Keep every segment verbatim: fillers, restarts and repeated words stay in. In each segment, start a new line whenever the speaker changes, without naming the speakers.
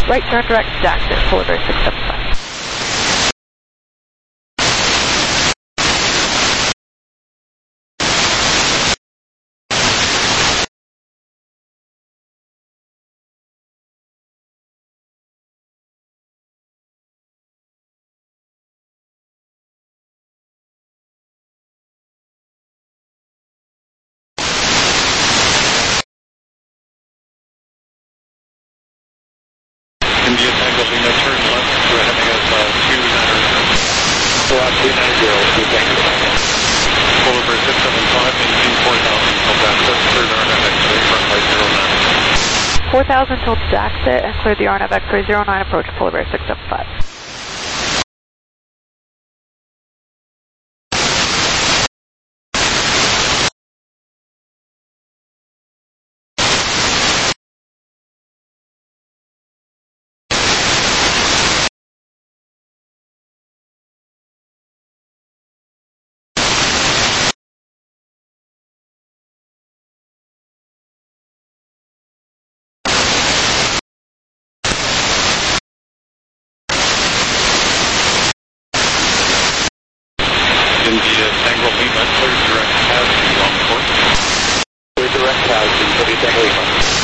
Right turn direct to Jackson, Boulevard six seven five.
India Tango Lima, turn left, we're heading at uh, two ninety.
Route two ninety, two Tango.
Boulevard six seven five, maintain four thousand till access, clear the R N A V X-ray, runway zero nine.
four thousand till Jackson and clear the R N A V X-ray zero nine approach Boulevard six seven five.
India Tango Lima, clear direct Casby on course.
Clear direct Casby, India Tango Lima.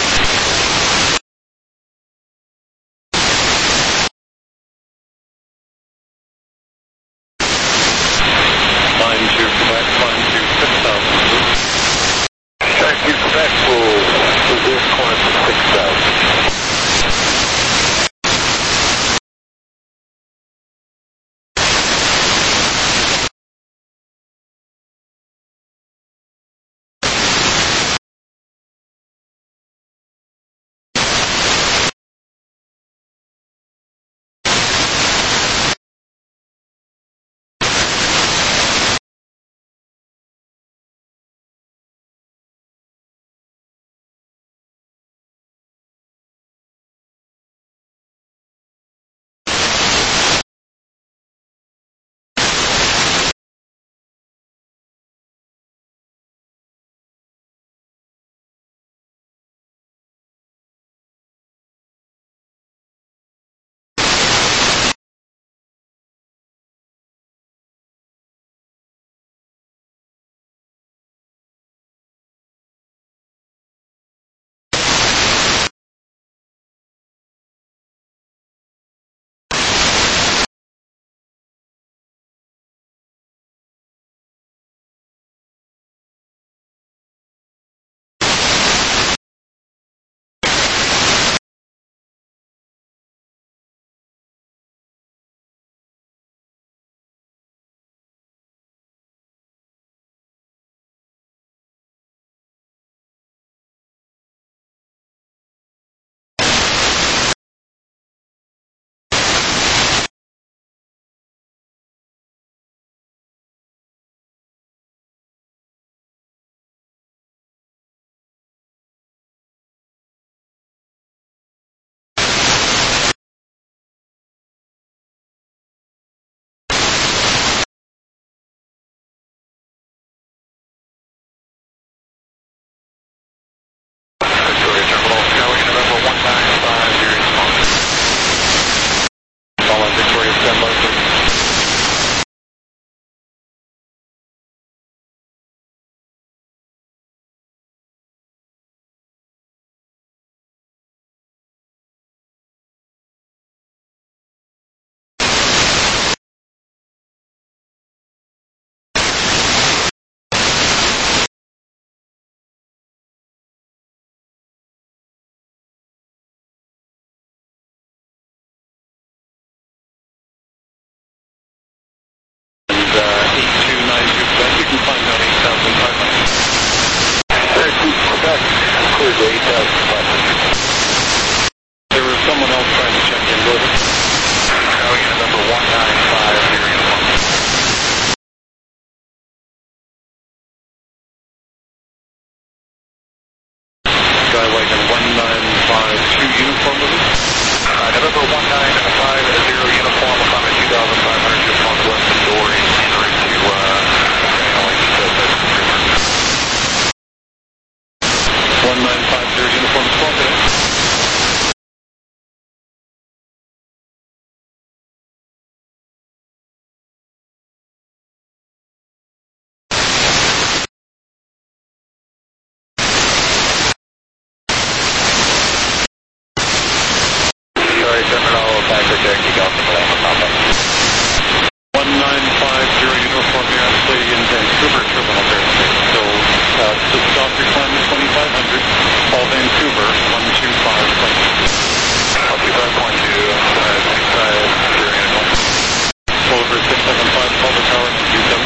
Cherokee Golf and Lima Papa.
one nine five zero Uniform Yankee in Vancouver Terminal Airspace. So uh, to stop your climb at twenty-five hundred, call Vancouver one two five point two.
one two five point two, uh, six five zero Uniform.
Over six seven five, call the tower and two seven.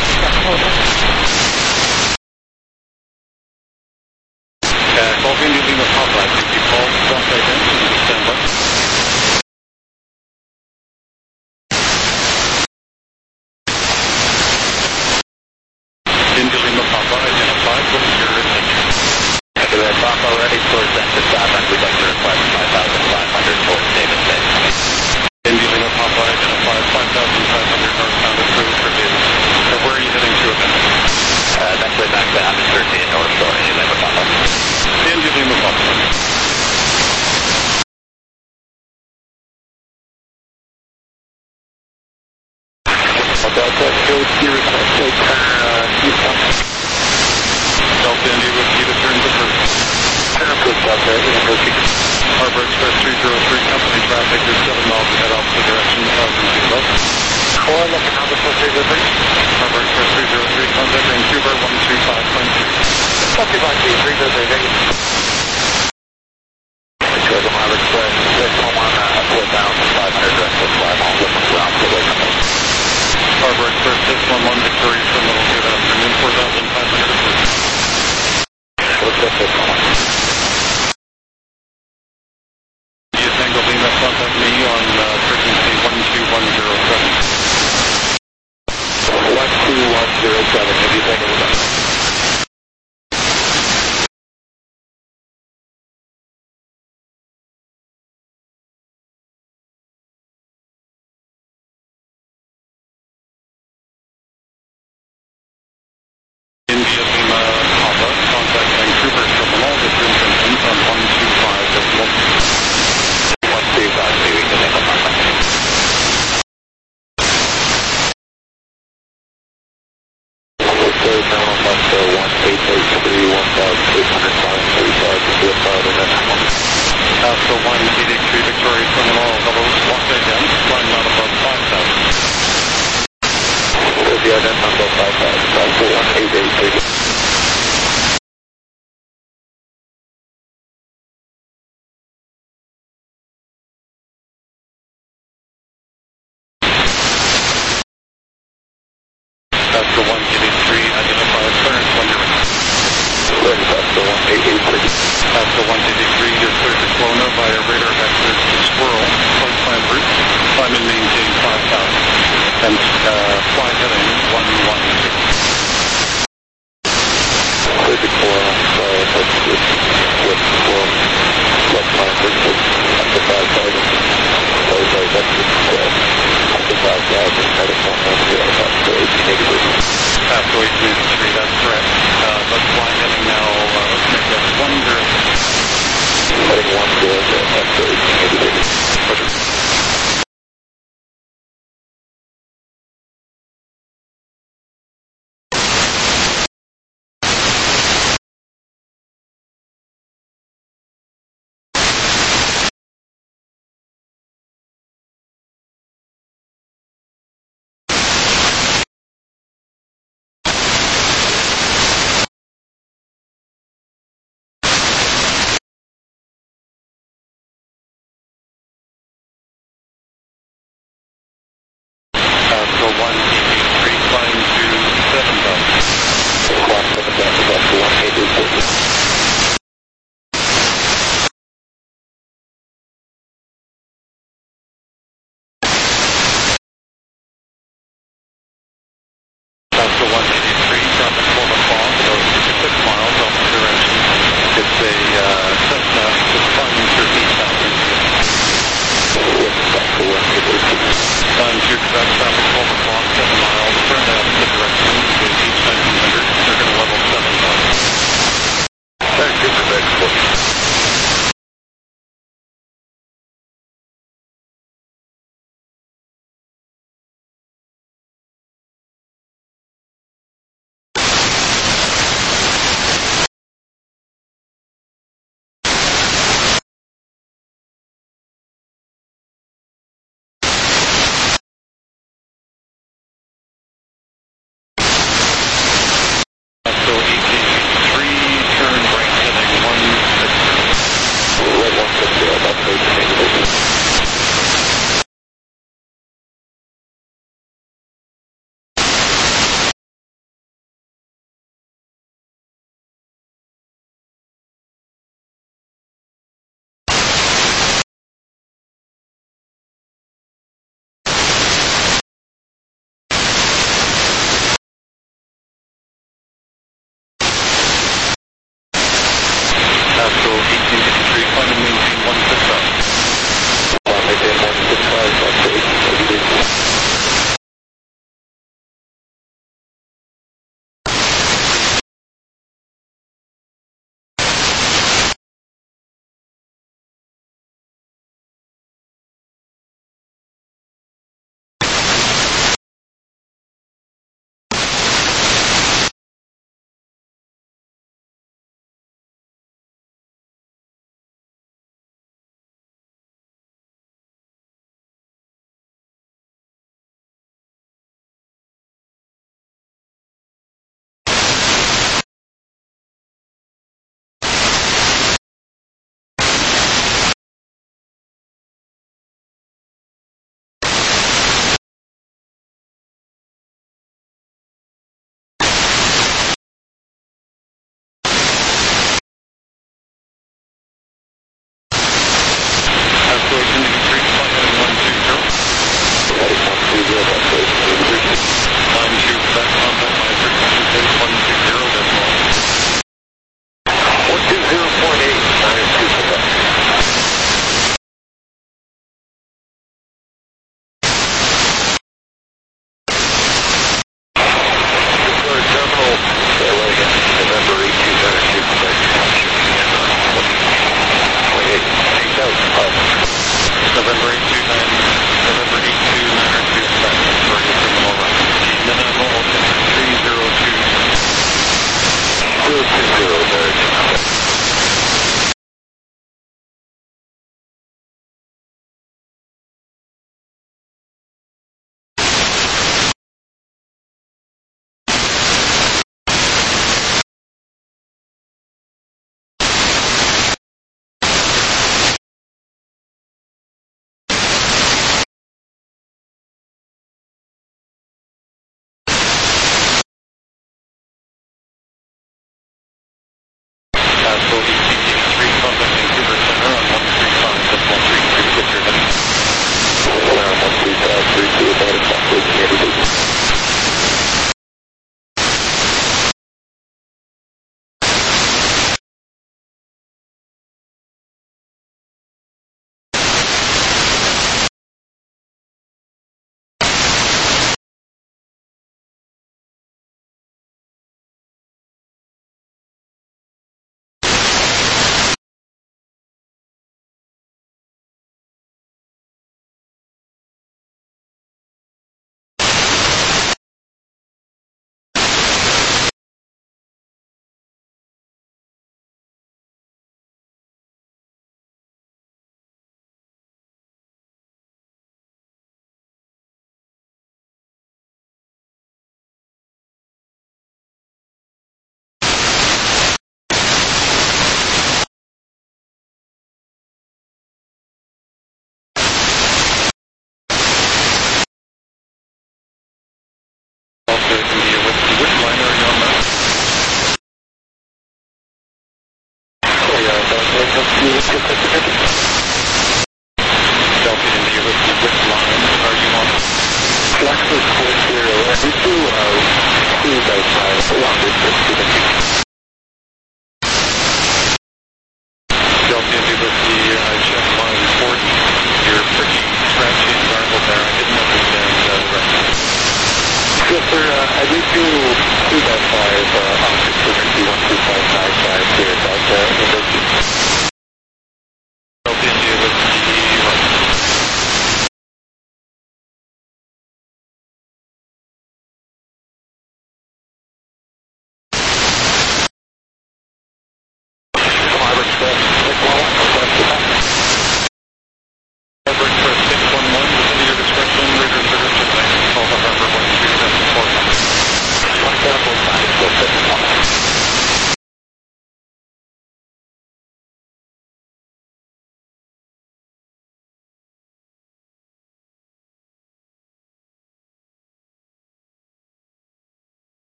Uh, call Indy Lima Papa. If you call, drop right in and stand by. Indy Lima Papa, identified. What is your intention?
After that, Papa ready for descent to stop, and we'd like to request five thousand five hundred towards Davis Bay.
Indy Lima Papa, identified five thousand five hundred northbound approved for Davis. So where are you heading to eventually?
Uh, eventually back to Abbotsford in North Shore, Indy Lima Papa.
Indy Lima Papa.
Delta, go to your request to turn uh, eastbound.
Delta Indy with you to turn to first.
Turn approved, Delta, in approaching.
Harbor Express three zero three, company traffic is seven miles ahead opposite direction, one thousand feet left.
Core, looking out the three zero three.
Harbor Express three zero three, contact Vancouver one two five point two.
one two five two, three zero three, thank you. Tourism Harbor Express, six one one, uh, four thousand five hundred, direct to five miles, looking ground to the way.
Harbor Express six one one, Victoria Terminal, good afternoon, four thousand five hundred approved.
What's that, six one one?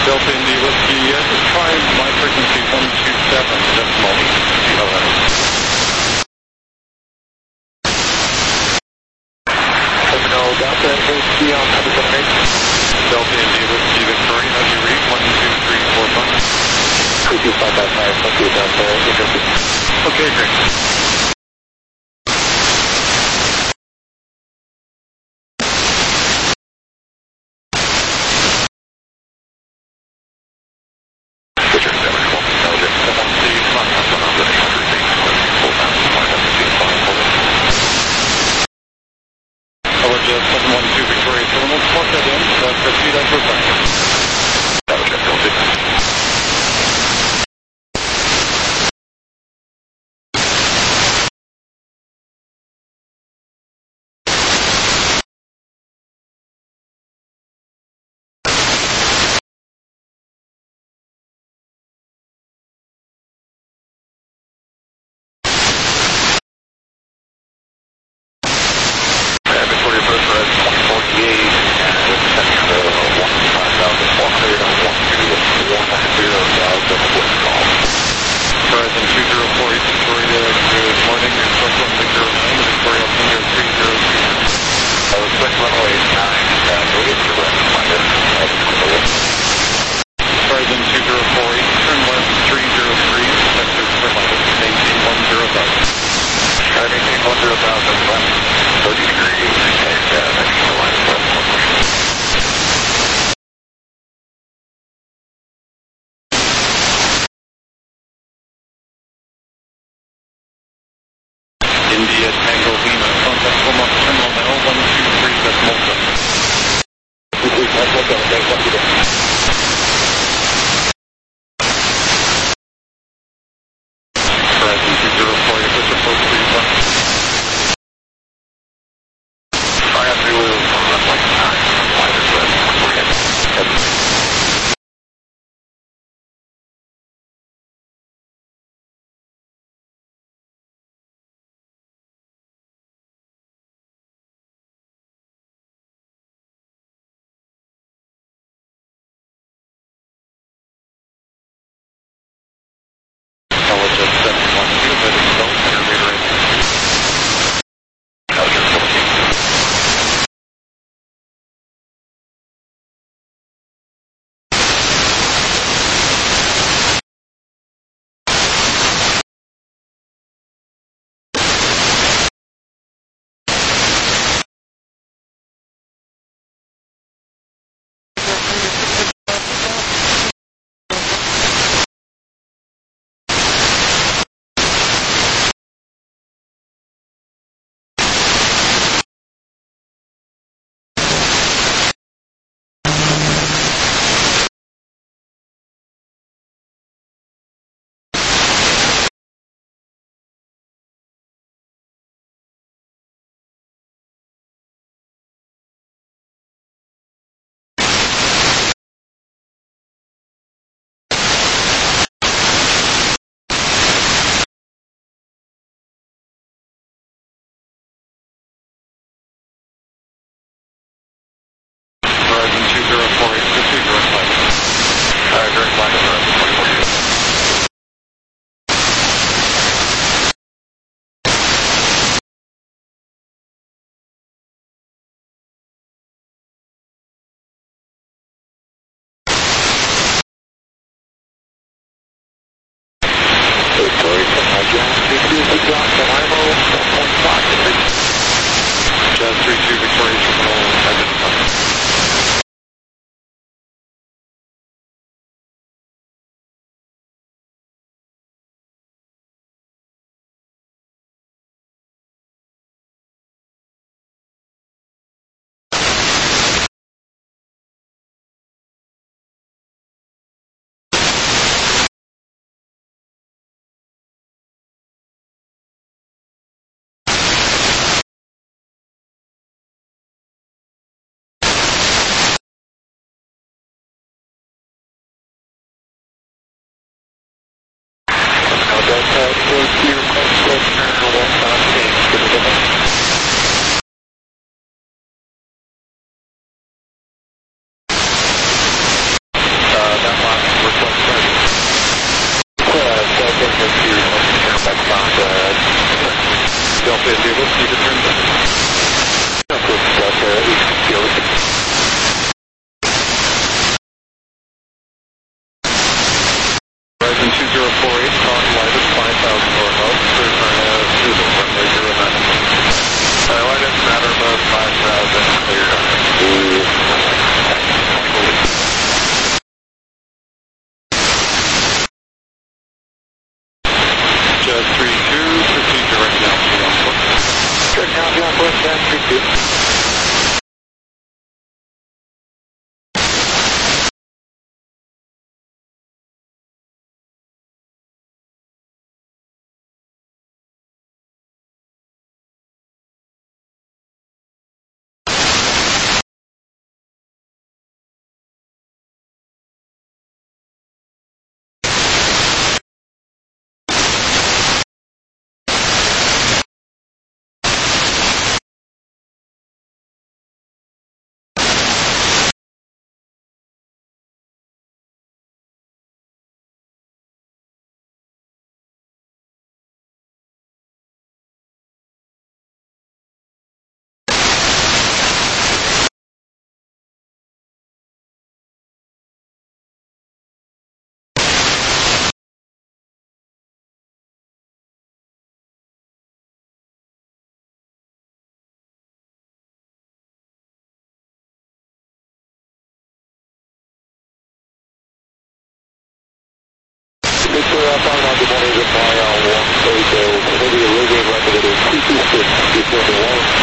Delta India Whiskey, uh, just try my frequency one two seven decimal. See how that is.
Terminal Delta Whiskey on number seven eight.
Delta India Whiskey Victoria, how do you read? one two three four five.
three two five five five, thank you, Delta India.
Okay, great.
Richard seven one, Belgium. Someone see contact on number eight hundred eight, full down, five hundred two, five, over.
Roger, seven one two Victoria, so we'll plug that in, uh, proceed as requested.
Belgium, Belgium. Victoria First Red twenty forty-eight, and it's setting out a one five thousand four hundred on one two one zero thousand with call.
Horizon two zero four eight Victoria, good morning, instruct runway zero nine, Victoria Alpine three zero two.
I was quick runway nine, and we'll get to run minus
Horizon two zero four eight, turn left three zero three, sector for minus, maintain one zero thousand.
I maintain one zero thousand left, thirty degrees, and uh, next to the line of left one way.
India Tango Lima, contact Loma Terminal now, one two three decimal seven.
This is one one seven, thanks, one two.
Horizon two zero four eight, this is supposed to be one.
I have to move on runway nine, minus red one way.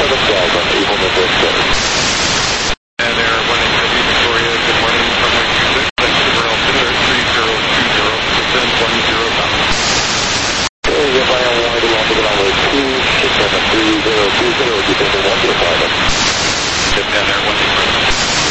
seven thousand, Eagle Midwest seven.
And Air one eight Heavy Victoria, good morning from my two six, Vancouver altimeter three zero two zero, descend one zero pounds.
Okay, if I am wide along the runway two six seven three zero two zero, descend one zero five.
Japan Air one eight Heavy.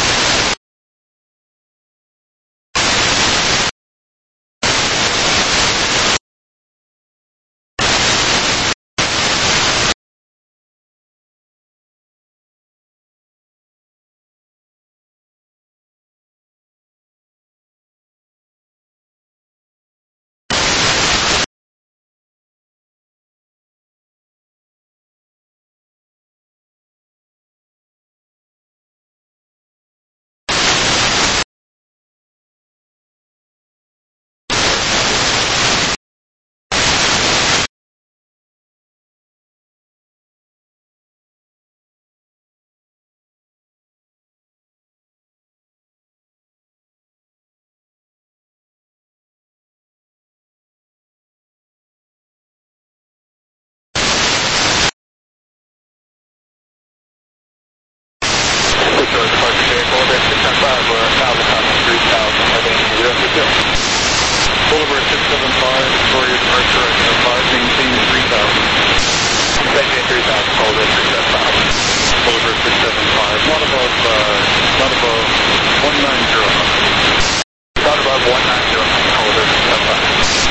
Boulevard six seven five, Victoria departure, identify, maintain three thousand.
Maintain three thousand, Boulevard six seven five.
Boulevard six seven five, not above, uh, not above one nine zero.
Not above one nine zero, Boulevard six seven five.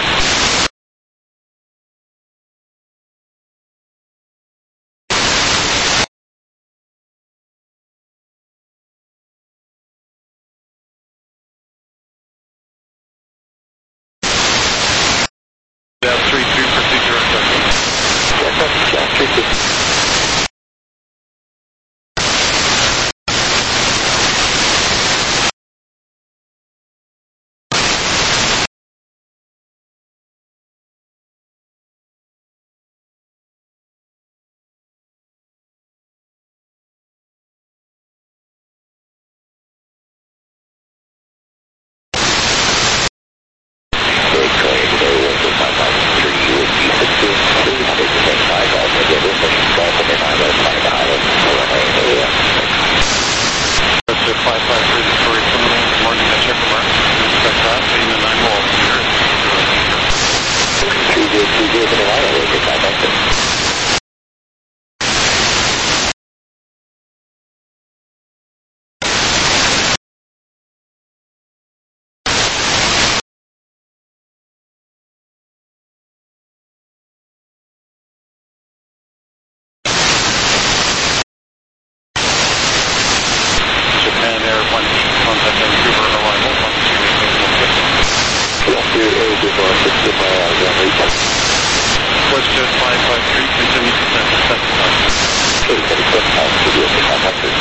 Dash three two, procedure accepted.
Yes, that's Dash three two.
five five three Victoria Terminal, good morning, I check the mark. Expect that, being the nine wall here.
two zero two zero for the line, I'll get five five three.
Japan Air one eight, contact Vancouver, arrival one two eight eight one six.
Yes, two eight eight one six, goodbye, I'll get reach.
Westjet five five three, continue descent to seven thousand.
Okay, seven seven five, two zero five five three.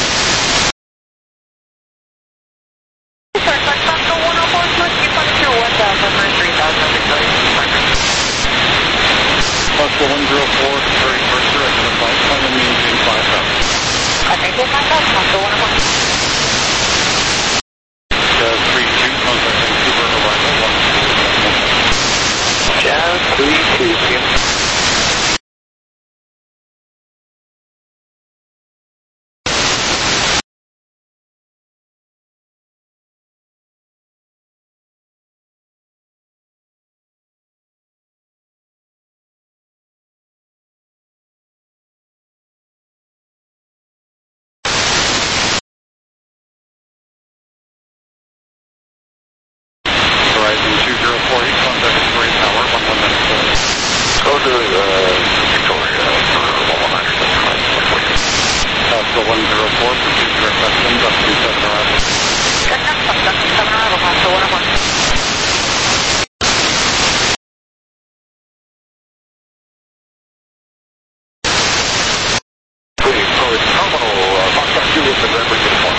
Possible one zero four, Victoria departure, identify, climb and maintain five thousand. Jazz three two, contact Vancouver, arrival one two eight one six.
Jazz three two.
Horizon two zero four eight, contact Victoria Tower, one one nine seven.
Go to uh, Victoria for one one nine seven five.
Possible one zero four, procedure acceptance, up to seven arrival.
Please, so it's terminal, uh, Foxtrot Juliet November uniform.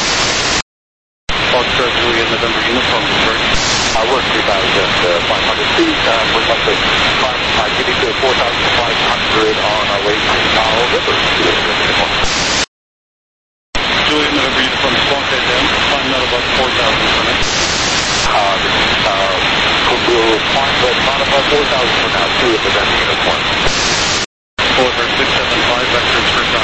Foxtrot Juliet November uniform, Detroit.
I work three thousand five hundred feet, uh, we're like to climb, I get to four thousand five hundred on our way to Powell River.
Juliet November uniform, squawk head down, climb not above four thousand per minute.
Uh, uh, we'll climb, but not above four thousand for now, too, if the November uniform.
Boulevard six seven five, vectors for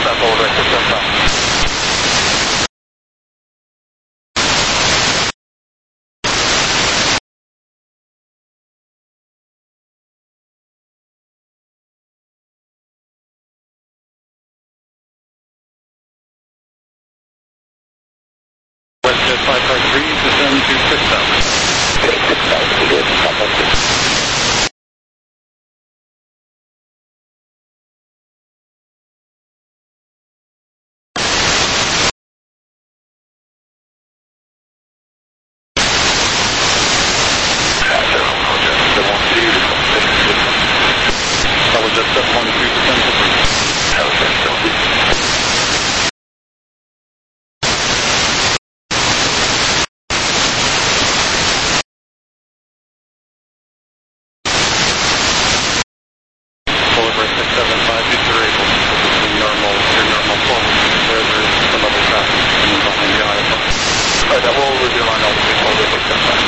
That's all right, six seven five.
Westjet five five three, descend to six thousand.
six thousand, good, five five three.
seven one two, descend to three.
Okay, so
Boulevard six seven five, if you're able, between normal, your normal forward, where there is some other traffic coming behind the I F R.
Alright, that will review line all the way forward, six seven five.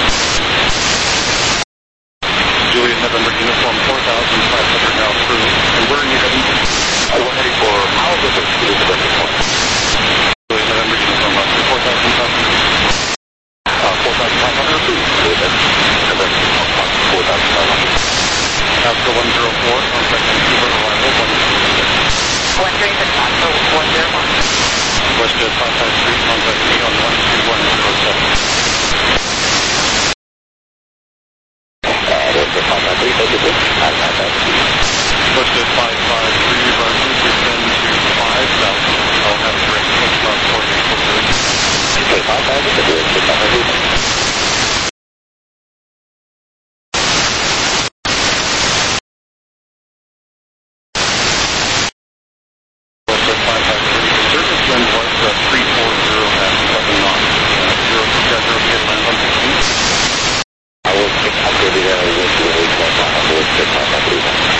Juliet November Uniform four thousand five hundred now through. And where are you heading to?
I will heading for Malibu to the November point.
Juliet November Uniform up to four thousand five hundred.
Uh, four thousand five hundred feet. November four thousand five hundred.
Oscar one zero four, contact Vancouver, arrival one zero six.
one three six Oscar one zero one.
Westjet five five three, contact me on one two one zero seven. Westjet five five three, Roger, descend to five thousand. I'll have direct touchdown for you.
Okay, five thousand to do it, six hundred.
Westjet five five three, the service wind was uh, three four zero at eleven knots. Uh, zero, yeah, zero, get land on fifteen.
I will pick up the uh, wind to the eight point five, I will pick up that blue one.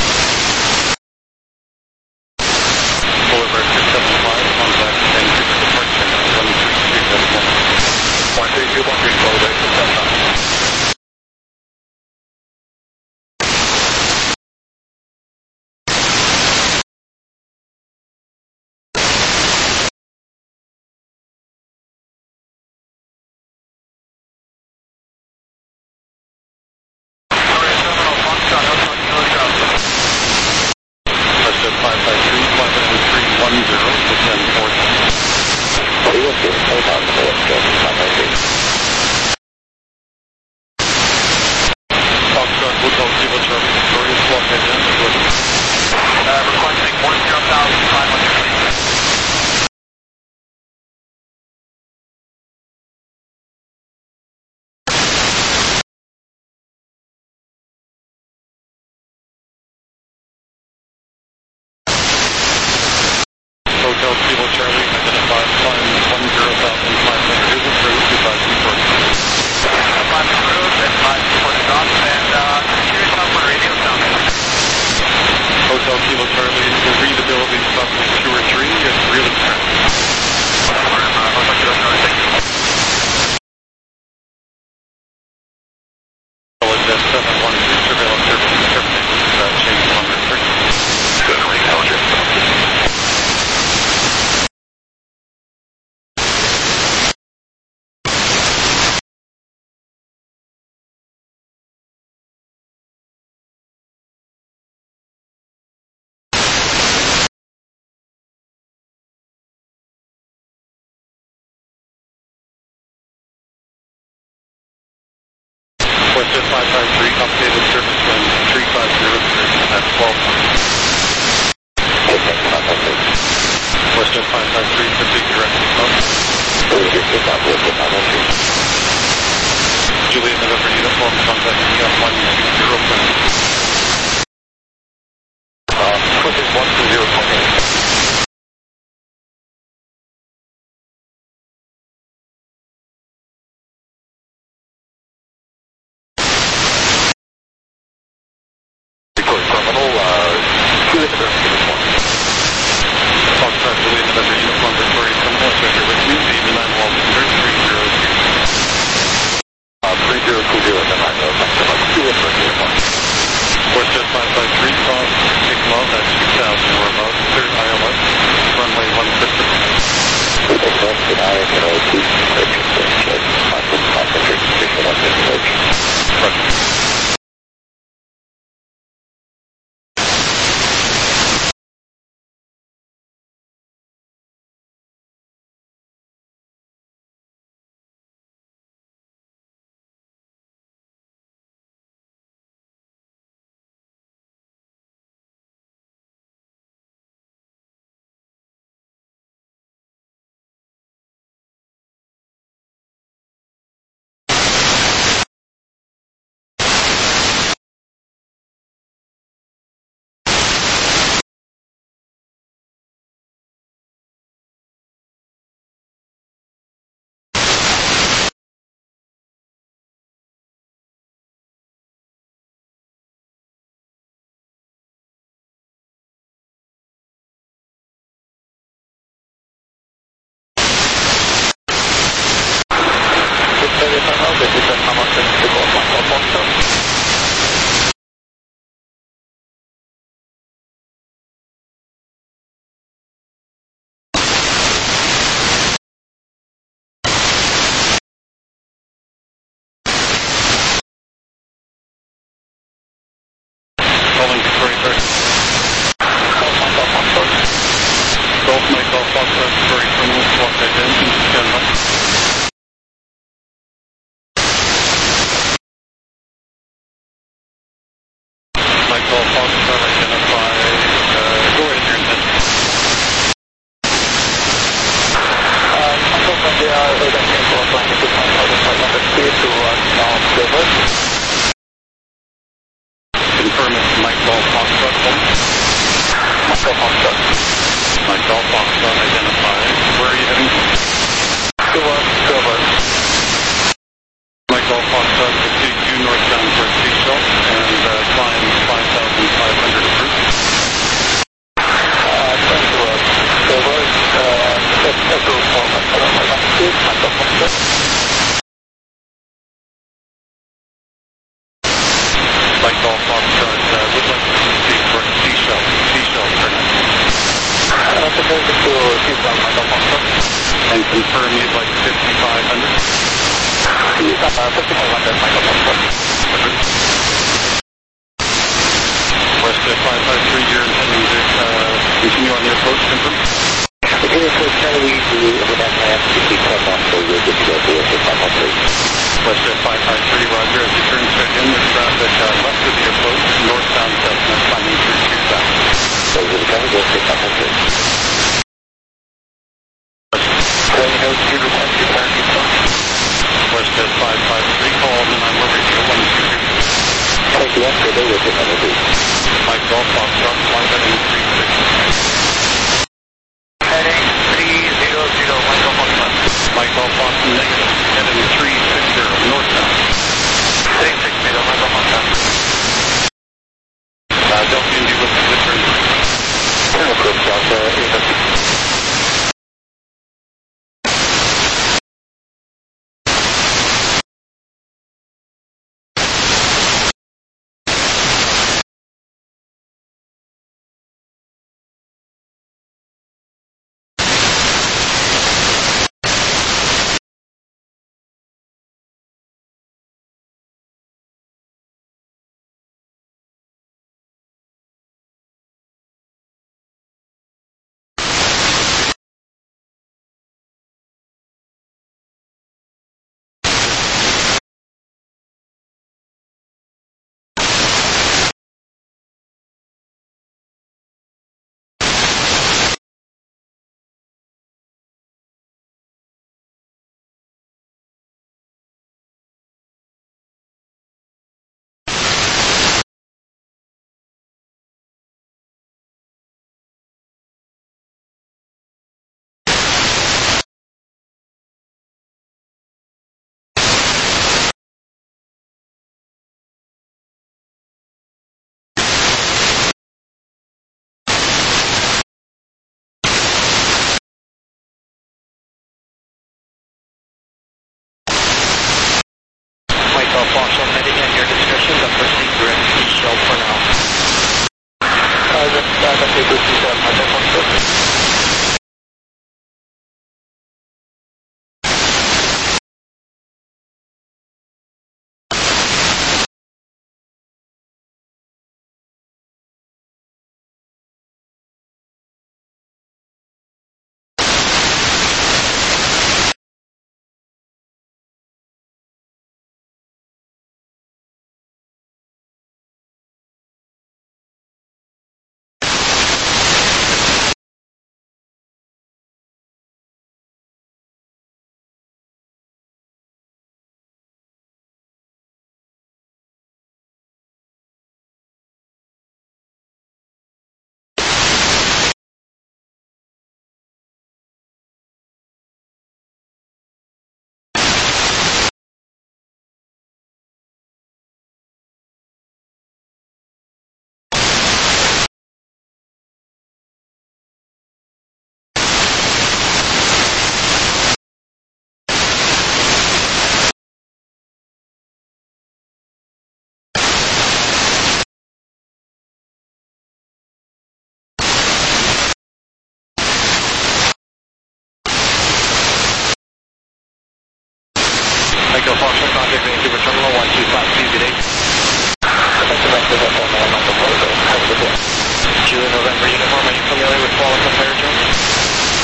Boulevard six seven five, contact Vancouver departure one three two, that's one.
one three two, one three, Boulevard six seven five.
Westjet five five three, flight three one zero, descend four thousand.
We will do four thousand for Westjet five five three.
Foxtrot Hotel Kilo Charlie, Victoria, swap head down to Jordan.
Uh, requesting one zero thousand five hundred feet.
Hotel Kilo Charlie, identified, climb one zero thousand five hundred is approved, advise report.
Five approved and five reported off and uh, curious how for radio sound.
Hotel Kilo Charlie, your readability stop is two or three, it's really fast.
Hotel Kilo Charlie, thank you.
Westjet seven one two, surveillance service terminated, uh, change one hundred three.
Good, intelligence.
Westjet five five three, updated service wind three five zero three at twelve knots. Westjet five five three, complete directed south. Juliet November Uniform, contact me on one two zero point.
Uh, quickly one two zero point eight. Victoria Terminal, uh, Juliet November Uniform.
Foxtrot Juliet November Uniform, Victoria Terminal, checker with me, the nine one zero three zero two.
Uh, three zero two zero, then I know, Juliet November Uniform.
confirm you'd like fifty-five hundred.
Uh, fifty-five hundred, Michael Foxtrot.
Westjet five five three, you're intending to uh, continue on your approach, confirm?
Okay, so can we do over that land fifty-five one, so you're good to go to fifty-five one three.
Westjet five five three, roger. As you turn straight in, there's traffic uh, left of the approach, northbound Cessna climbing through two thousand.
So we're going to go fifty-five one three. Going out to request your turn,
Westjet five five three, call nine one radio one two two.
Thank you, after they will take on the two.
Mike Golf Foxtrot, flight heading three six.
Heading three zero zero, Michael Foxtrot.
Mike Golf Boston negative, heading three six zero, northbound.
three six zero, Michael Foxtrot.
Uh, Delta Indy looking to turn three.
Turn approach, Delta Indy.
Michael Foxtrot, heading at your discretion, but proceed direct to Shell for now.
Uh, that's, uh, that's a good piece of Michael Foxtrot.
Michael Foxtrot, contact Vancouver Terminal one two five two, good day.
Thank you, Michael Foxtrot. Have a good day.
Julie November uniform, are you familiar with fall and compare terms?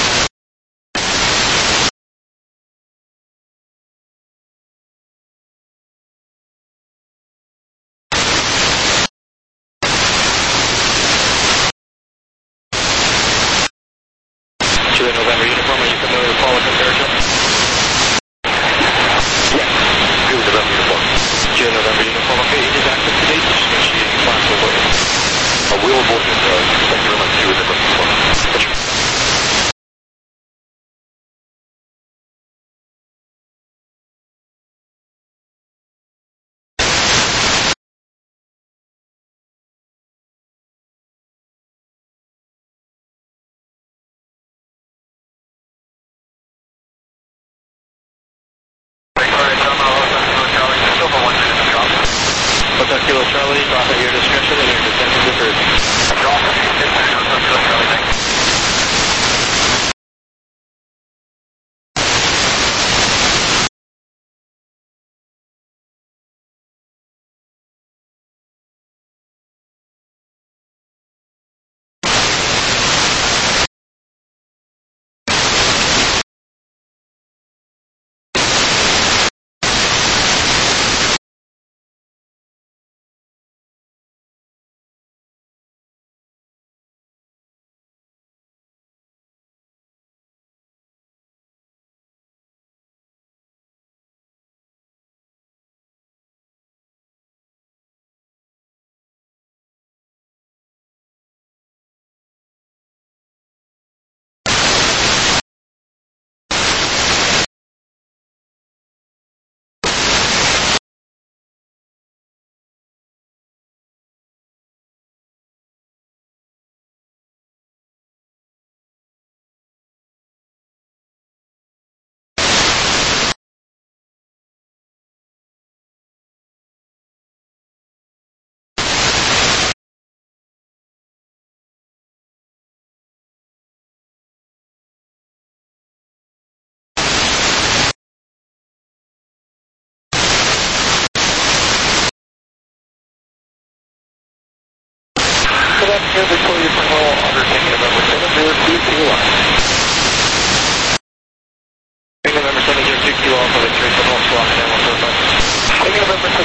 Julie November uniform, are you familiar with fall and compare terms?
Yes, Julie November uniform.
Julie November uniform, okay, it is active to date, just make sure you can flash the button.
Uh, we'll avoid it. Uh, thank you very much, Julie November uniform.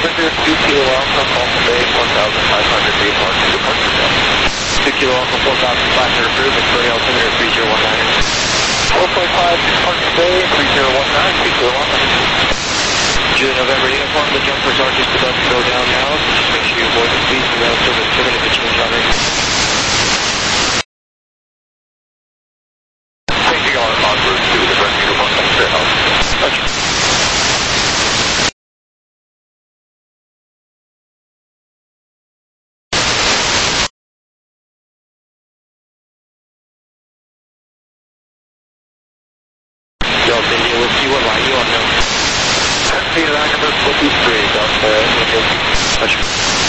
November, two Kilo Alpha, Alpha Bay, one thousand five hundred, Bayport to departure zone.
two Kilo Alpha, four thousand five hundred approved, Victoria altimeter three zero one nine.
four point five, departure bay, three zero one nine, two Kilo Alpha.
Julie November uniform, the jumpers are just about to go down now, so just make sure you avoid the speeds and ground service seven if you change on rate.
Changing on en route to the Bermuda one hundred house.
Roger. Delta India, we'll see what line you on now.
Peter line number forty-three, Delta India.
Roger.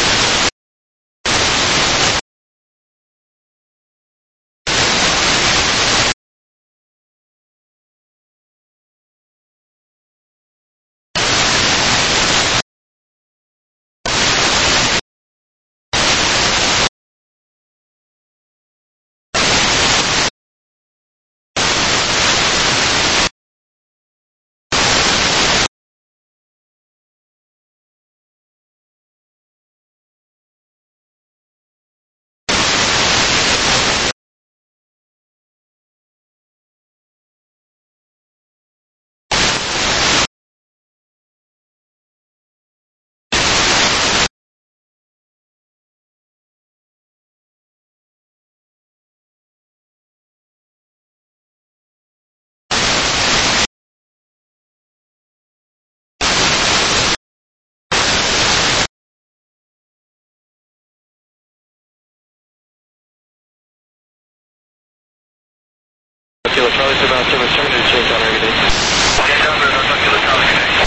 Kilo Charlie, surveillance service terminated, change on everything.
Okay, Delta, Delta Kilo Charlie, good day.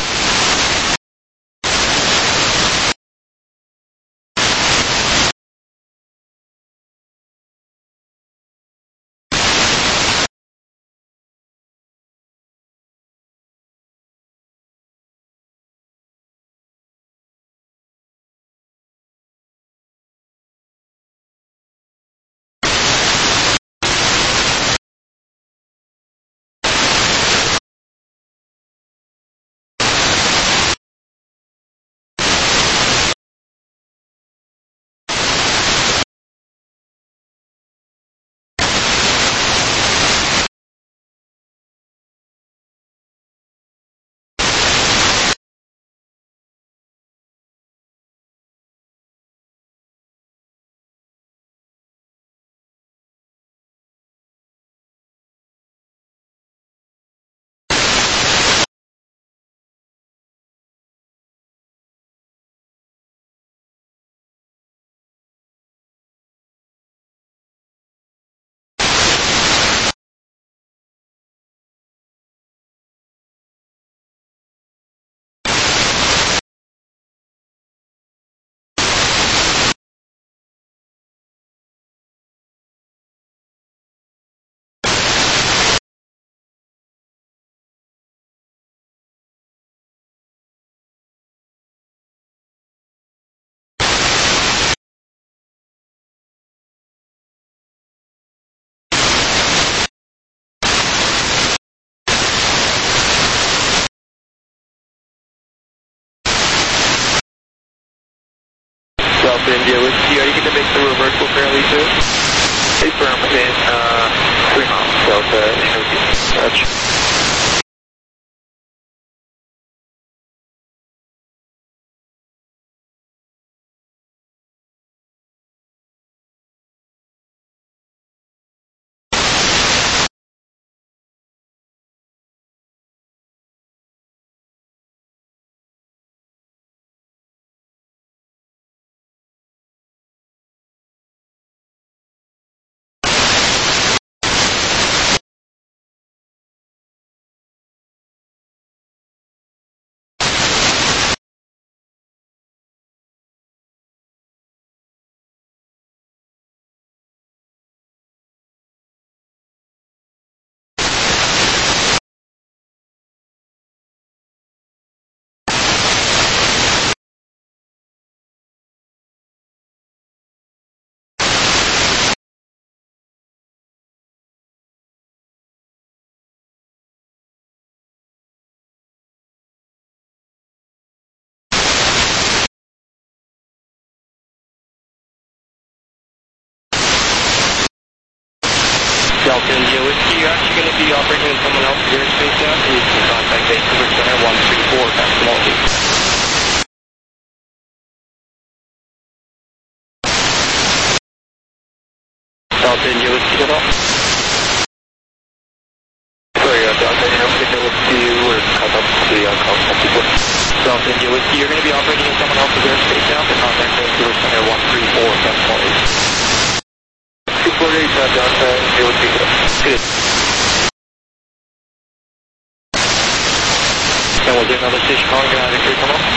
Delta India, whiskey, are you going to make the reversal fairly soon?
Hey, firm in uh, three miles, Delta,
Roger. Delta India Whiskey, you're actually going to be operating in someone else's airspace now, so you can contact Vancouver Center one three four, Maximology. Delta India Whiskey, get off.
Sorry, uh, Delta India Whiskey, we're cut up to the uh, call people.
Delta India Whiskey, you're going to be operating in someone else's airspace now, so contact Vancouver Center one three four, Maximology.
two forty-eight, uh, Delta India Whiskey,
Good. And we'll do another station calling, you're out of here, come on.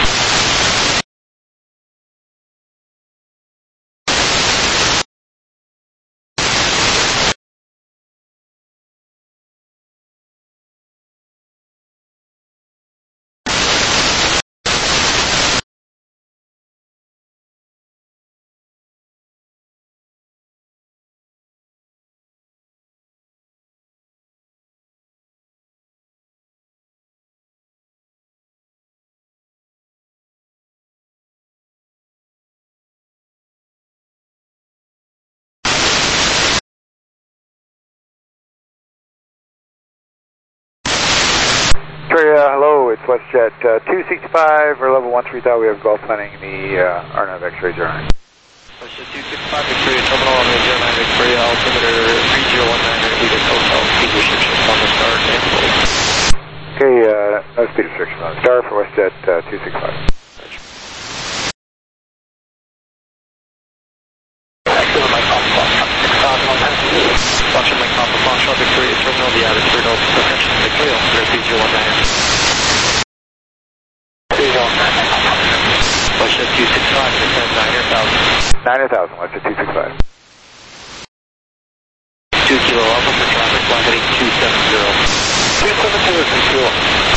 Australia, hello, it's WestJet uh, two sixty-five, or level one three thousand, we have golf planning the uh, R N A V X-ray zero nine.
WestJet two sixty-five, Victoria Terminal on the zero nine Victoria, altimeter three zero one nine, Leaders Hotel, speed restrictions on the start, and hold.
Okay, uh, no speed restriction on the star for WestJet uh, two sixty-five.
Watching my copper Foxtrot, Victoria Terminal, the attitude of protection, Victoria, altimeter three zero one nine. WestJet two sixty-five, descend niner thousand.
niner thousand, WestJet two sixty-five.
two kilo alpha for traffic, flight heading two seven zero.
two seven zero, two kilo.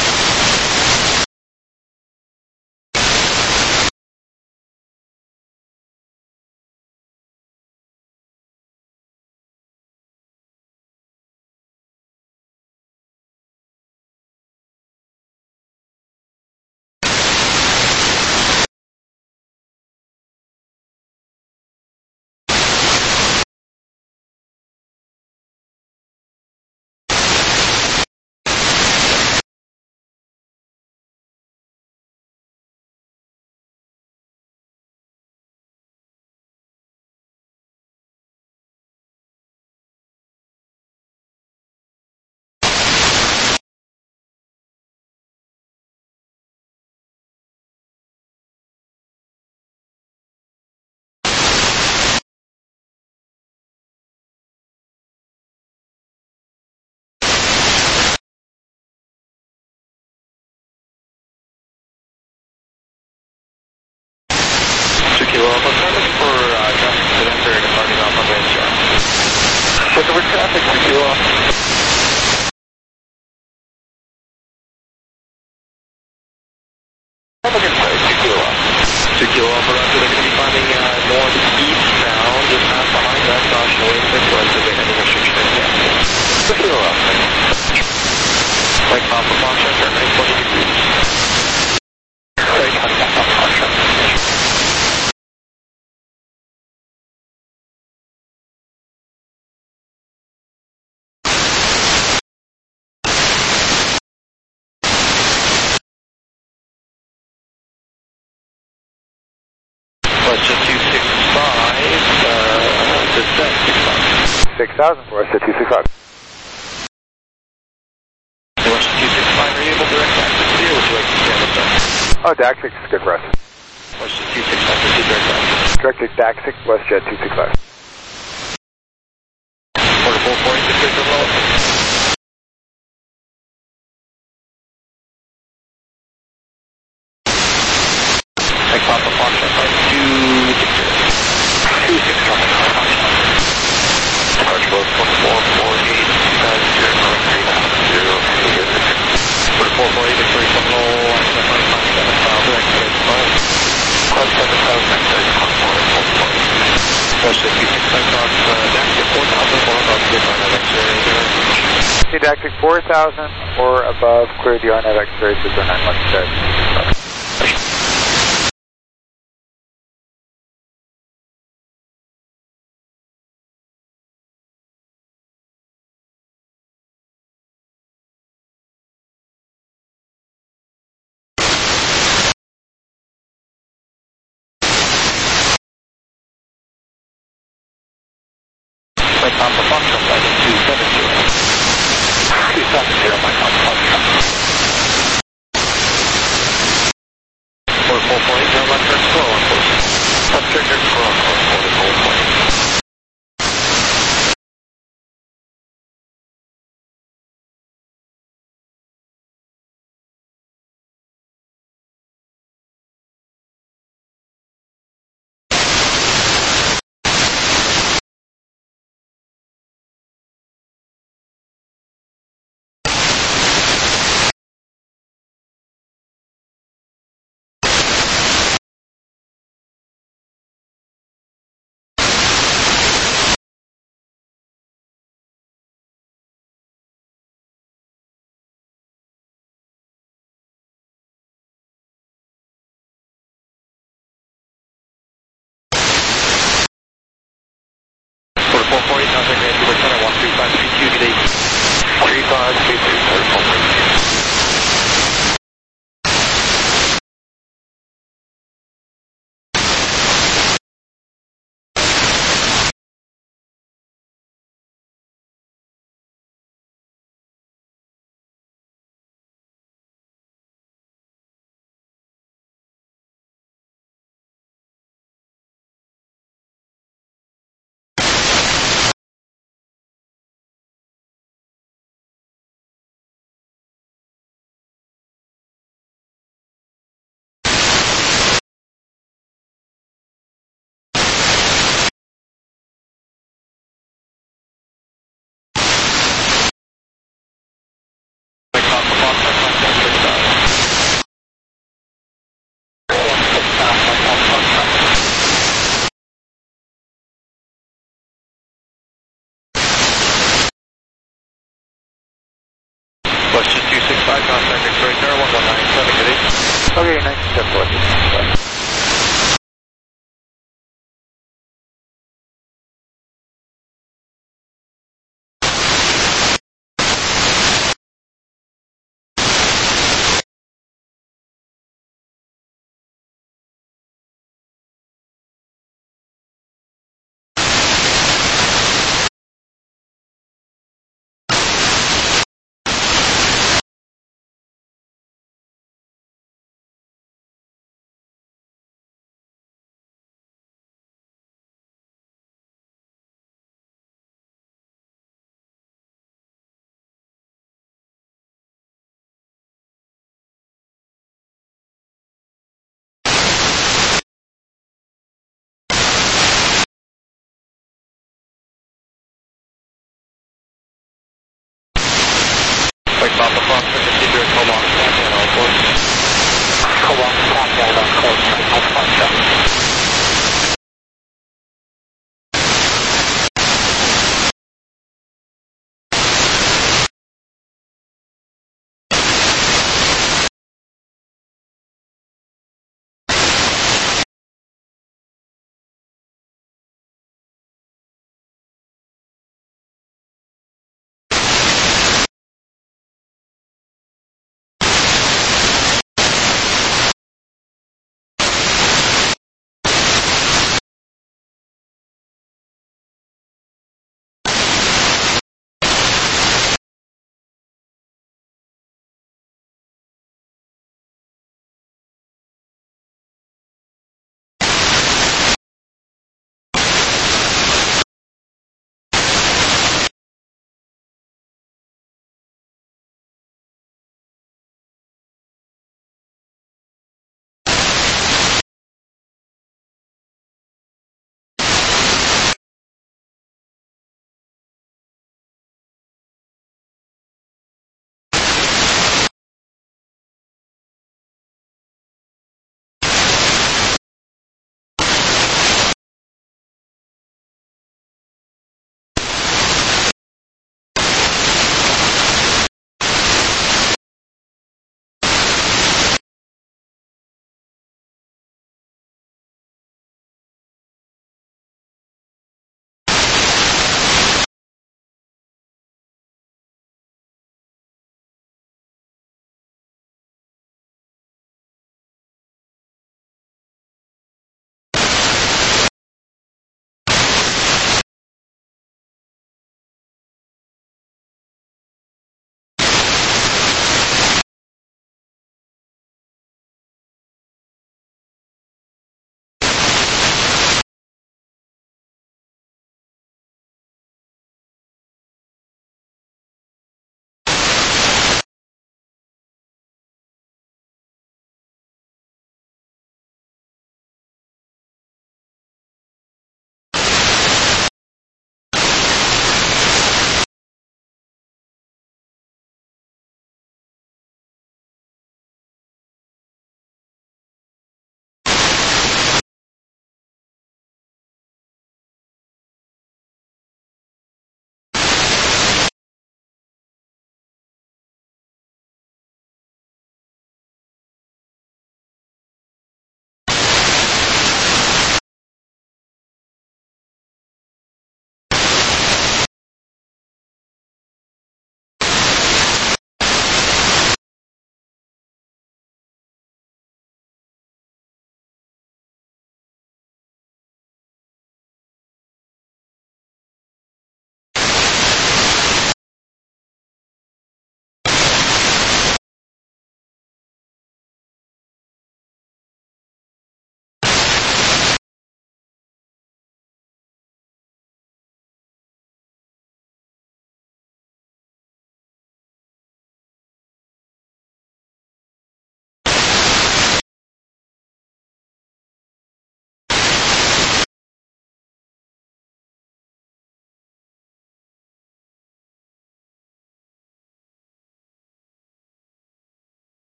two kilo alpha, I'm looking for uh, traffic to enter and departing off on the N C R.
Check over traffic, two kilo. I'm looking for two kilo.
two kilo alpha, Roger, they're going to be climbing uh, northeastbound, just past behind that, caution away six, right to the heading restriction and gas.
two kilo.
Like Papa Foxtrot, turn right twenty degrees.
Right, Papa Foxtrot.
WestJet two sixty-five, uh, descent six thousand.
six thousand for WestJet two sixty-five.
WestJet two sixty-five, are you able to direct access here, or would you like to stand up there?
Oh, D A C six is good for us.
WestJet two sixty-five, proceed direct access.
Directed D A C six, WestJet two sixty-five.
Quarter four forty, Victoria Terminal. Like Papa Foxtrot, flight two six zero.
two six zero, Papa Foxtrot. Departure load one four four eight, two thousand, three thousand, zero,
Quarter four forty, Victoria Terminal, one seven seven, file direct to the phone.
Club seven thousand, nine thirty, one four four four.
WestJet two sixty-five, cross uh, D A C four thousand, four about to get on that X-ray.
Okay, D A C four thousand or above, clear the R N A V X-ray to zero nine one six.
Mike Alpha Foxtrot, flight two seven zero. two seven zero, Mike Alpha Foxtrot. four four four eight, left turn squirrel on course. Left turn squirrel on course, forty four point. four four eight, contact Vancouver Center, one three five three two, good day. three five three two, third four four eight. Question two six five, contact Victoria Tower, one one nine seven, good day.
Okay, nice step forward.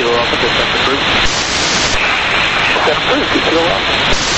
Kilo Alpha, descent approved.
Descent approved, two Kilo Alpha.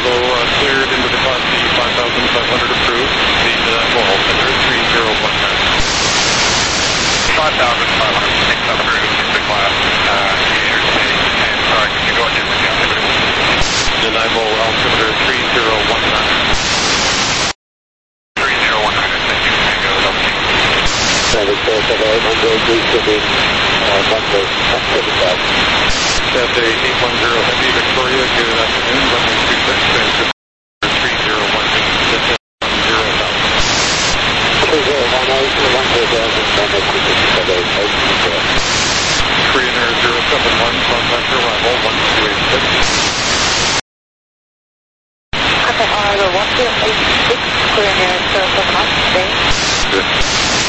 So uh, cleared into the Class D five thousand five hundred approved. Speed to that wall, altimeter three zero one nine.
five thousand five hundred, six hundred is the class, uh, interstate, and sorry, could you go ahead with the altimeter?
The Nanaimo altimeter three zero one nine.
three zero one nine, thank you, and go up to
Service four seven eight, Monday, descending, uh, Monday, seventy-five.
Cathay eight one zero Heavy Victoria, good afternoon, runway two six, Vancouver three zero one eight, descend on zero thousand.
three zero one eight, one zero thousand, Monday, two six seven eight,
Korean Air zero seven one, contact arrival one two eight six.
Contact arrival one two eight six, Korean Air zero seven one, stay.
Good.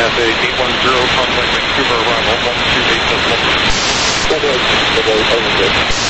F A eight one zero, contact Vancouver arrival, one two eight decimal.
Double eight, double eight, over good.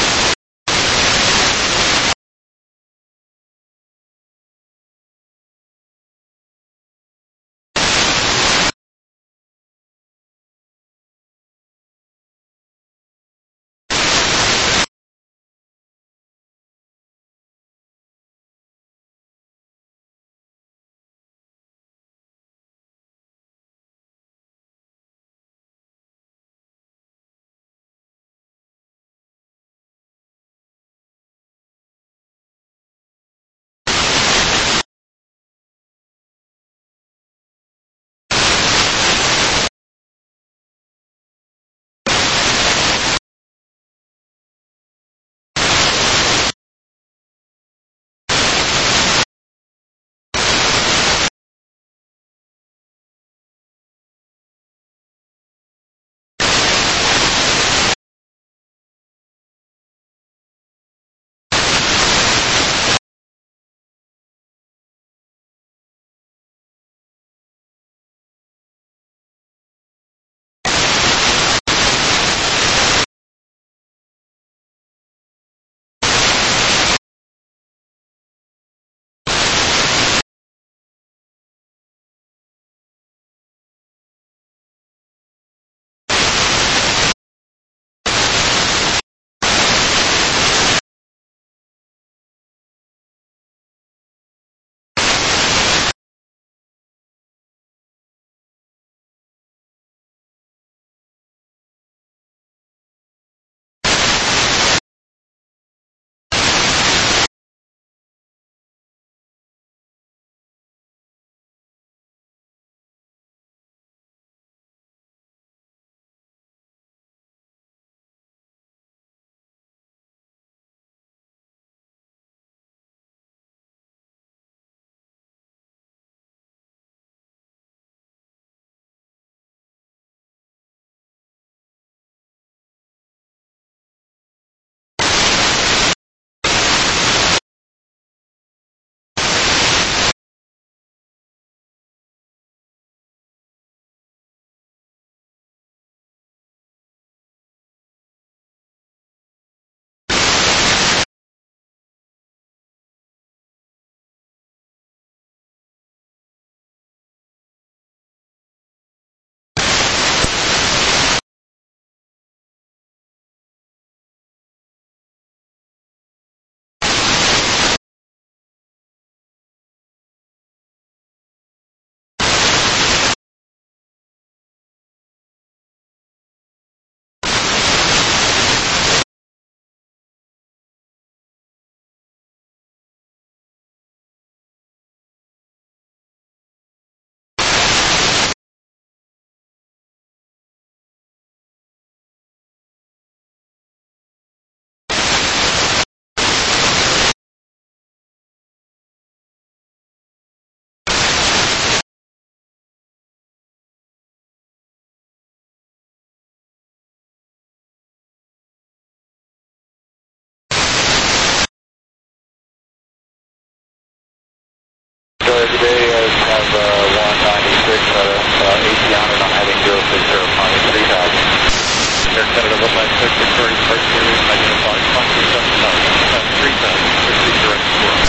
Today I have uh, one ninety-six at uh, A T on it. I'm heading zero six zero, climbing three thousand.
Air Canada one nine six, Victoria Park Series, identified, climbing seven thousand, at three thousand, fifty direct squirrel.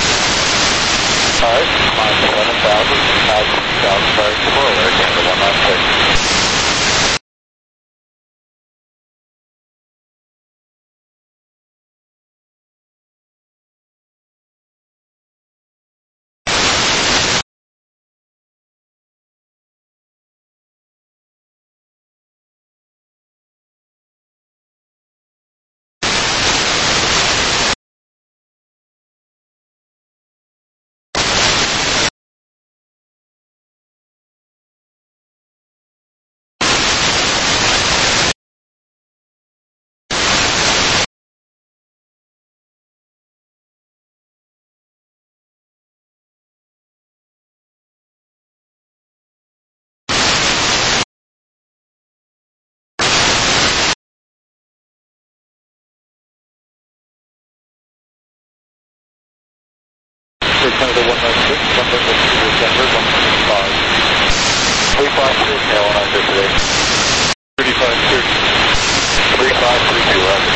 Alright, climb seven thousand, at three thousand direct squirrel, Air Canada one nine six. three five six, now on after today.
thirty-five thirty.
three five three two, roger.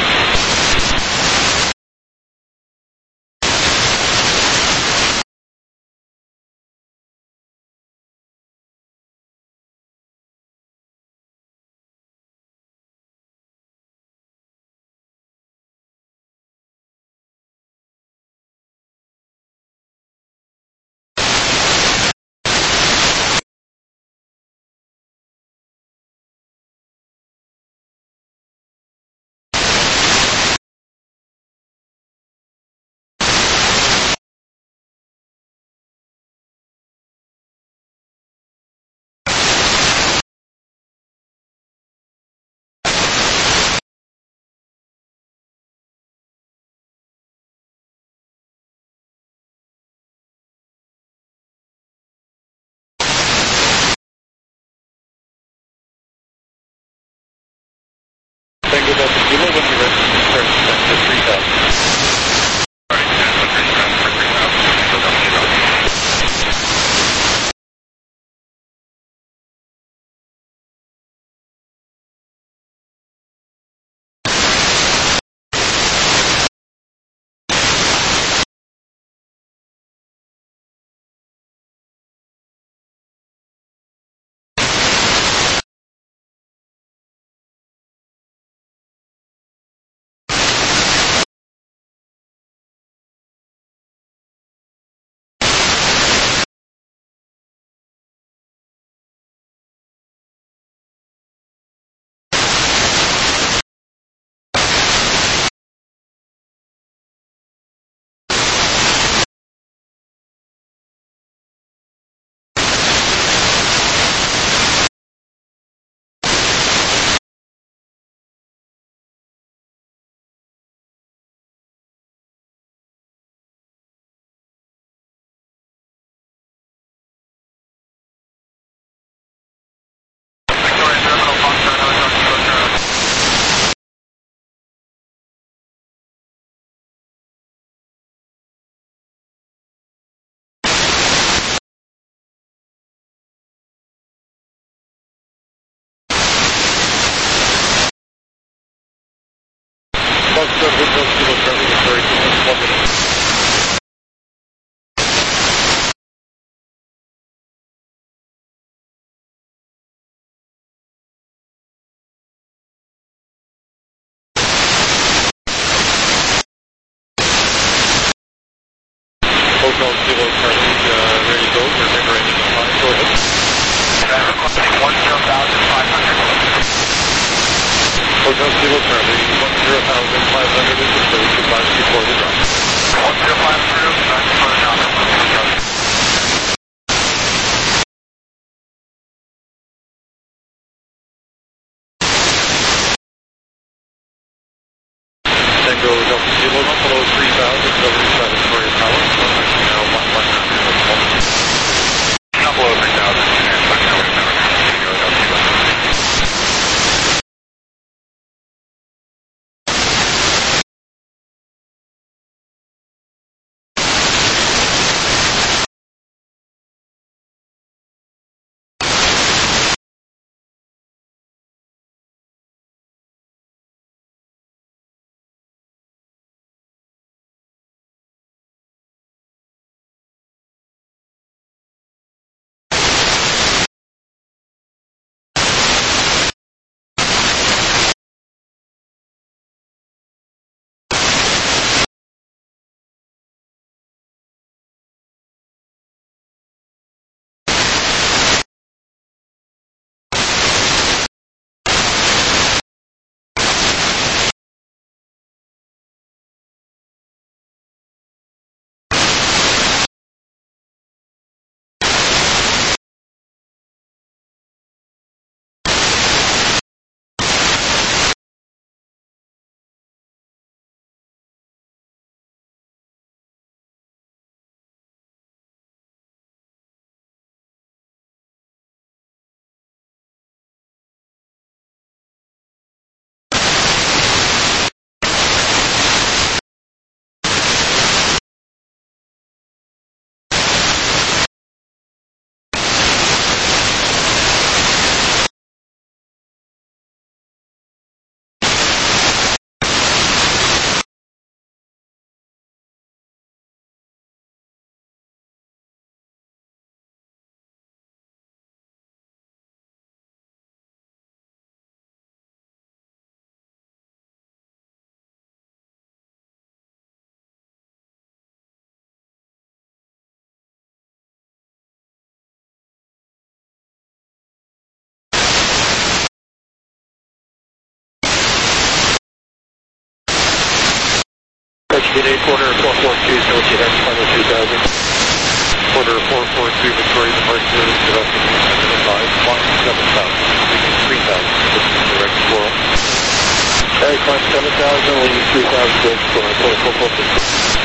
Tango Delta Kilo, when you're ready, you start descent to three thousand. Foxtrot Hotel Kilo Charlie, sorry, one minute. Hotel Kilo Charlie, uh, ready to go, we're ready range on line, go ahead.
one zero thousand five hundred.
Hotel Kilo Charlie, one zero thousand five hundred is the stage, advise before the drop.
one zero five zero, advise before the drop.
Tango Delta Kilo, below three thousand, seventy-five Victoria Tower, now one one hundred.
Not below three thousand.
Today, quarter four four two, Celsius, that's final two thousand.
Quarter four four two, Victoria departure, deducting identified, flying seven thousand, leaving three thousand, direct Coral.
Alright, climb seven thousand, leaving three thousand, direct Coral, quarter four four two.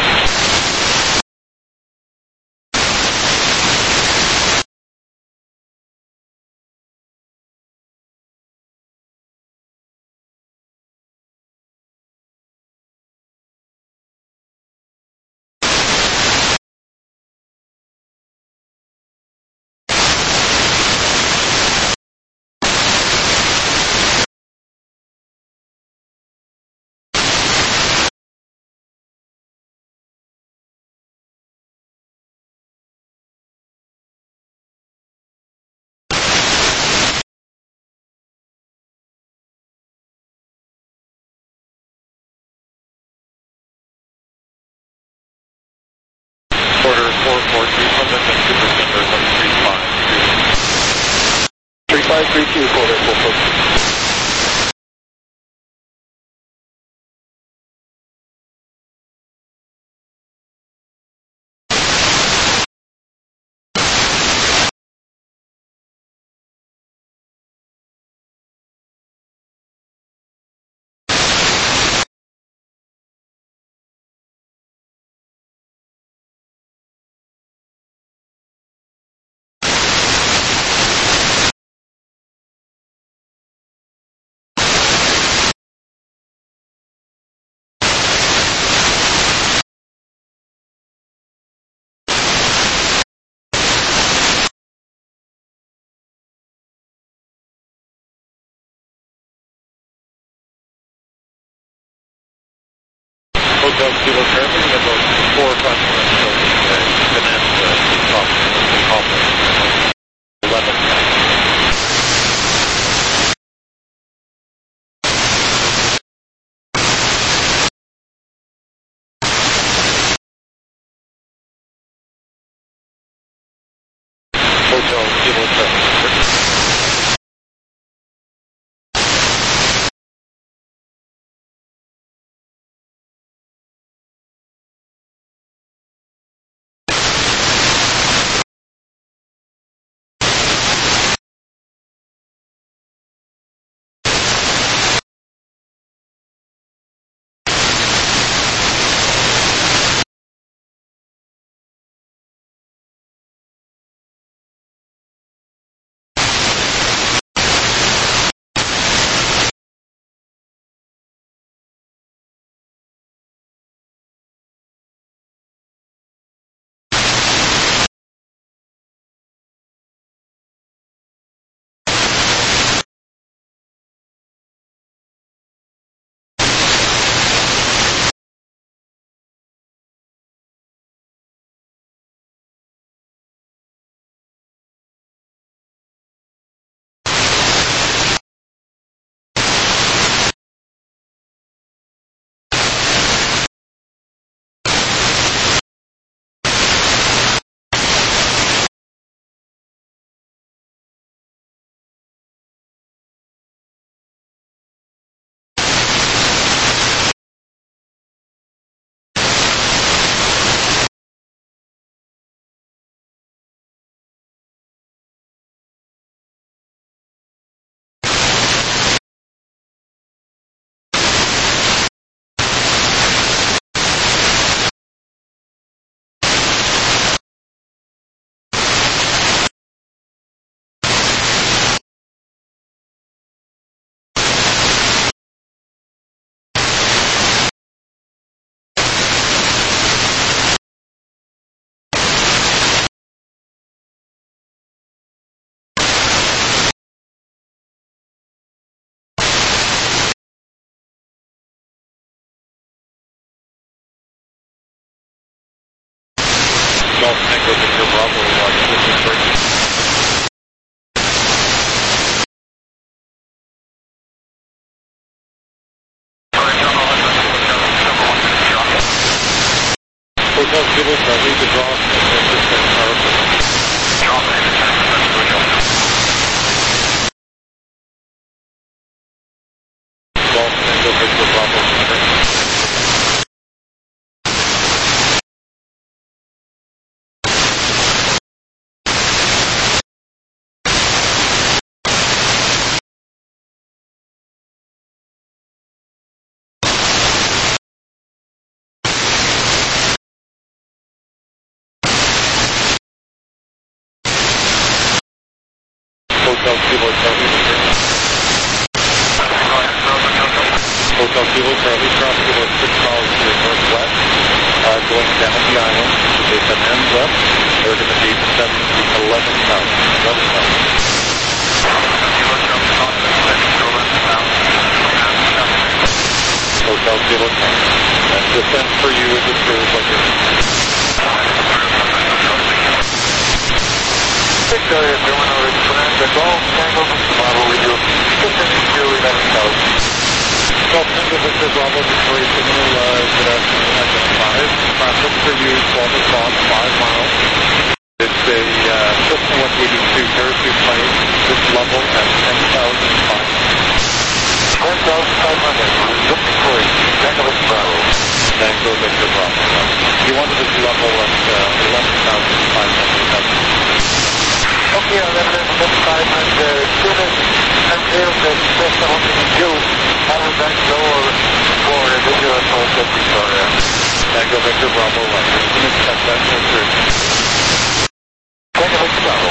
Quarter four four two, London, Vancouver Center, one three five two.
three five three two, quarter four four two.
Hotel Kilo Airman, about four o'clock in the Bonanza complex, eleven. Hotel Kilo Airman. Golf Tango Victor Bravo, Washington, Virginia. Hotel Kilo, lead the draw, and descend power. Golf Tango Victor Bravo, Hotel Kilo Charlie. Hotel Kilo Charlie, cross Kilo six miles to the northwest, uh, going down the island. They come ends up. They're going to be seven to eleven thousand. eleven thousand. Hotel Kilo Charlie. And descent for you is approved on your
Victoria, German over Fernanda, Golf, Tango, Bravo, we do continue to eleven thousand.
Golf, Tango, Victor, Bravo, Victoria, Signal, uh, good afternoon, I'm at five. Traffic for you, twelve o'clock, five miles. It's a uh, Cessna one eighty-two parachute plane, this level at ten thousand five hundred.
ten thousand five hundred, looking for you, Tango, Bravo.
Tango, Victor, Bravo. You wanted this level at uh, eleven thousand five hundred.
Okay, eleven thousand five hundred. As soon as I'm able to express something to do, I will then go for a visual approach of Victoria.
Tango, Victor, Bravo, one. You can accept that answer.
Tango, Victor, Bravo.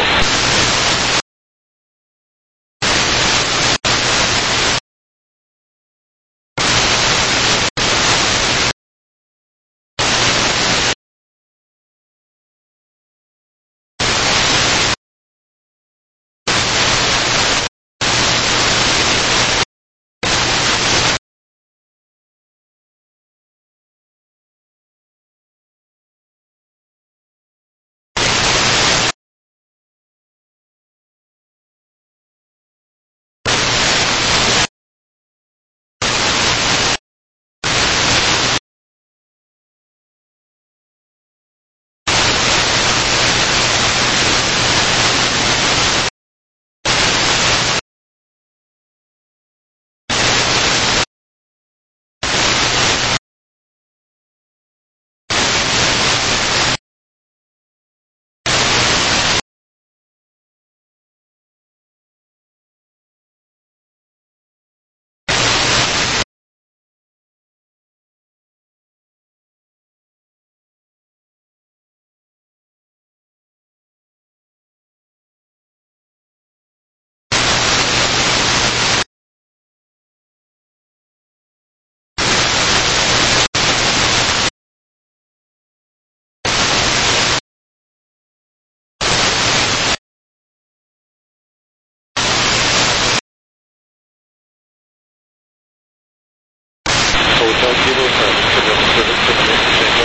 Hotel Kilo Charlie, civilian service, civilian Tango,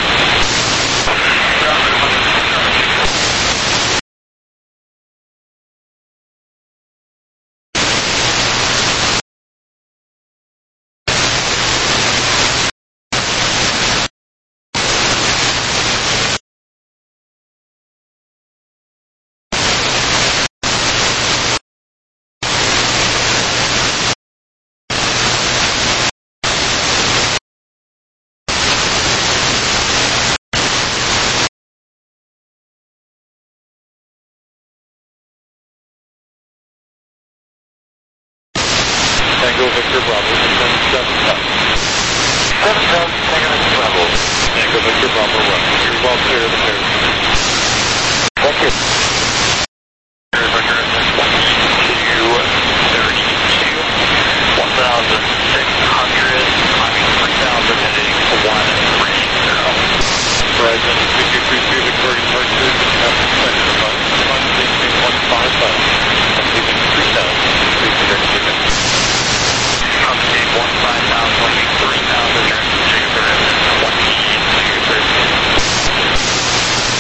Tango, Victor, Bravo, confirm seven thousand.
seven thousand, Tango, Victor, Bravo.
Tango, Victor, Bravo, one. You're well clear of the parachute.
Thank you.
one thousand six hundred, climbing three thousand, heading one three zero.
Verizon two two three two Victoria departure, traffic excited above, one maintain one five five, leaving three thousand, please be ready to take it.
Upstate one five thousand, leaving three thousand, Jupiter, one two thirteen.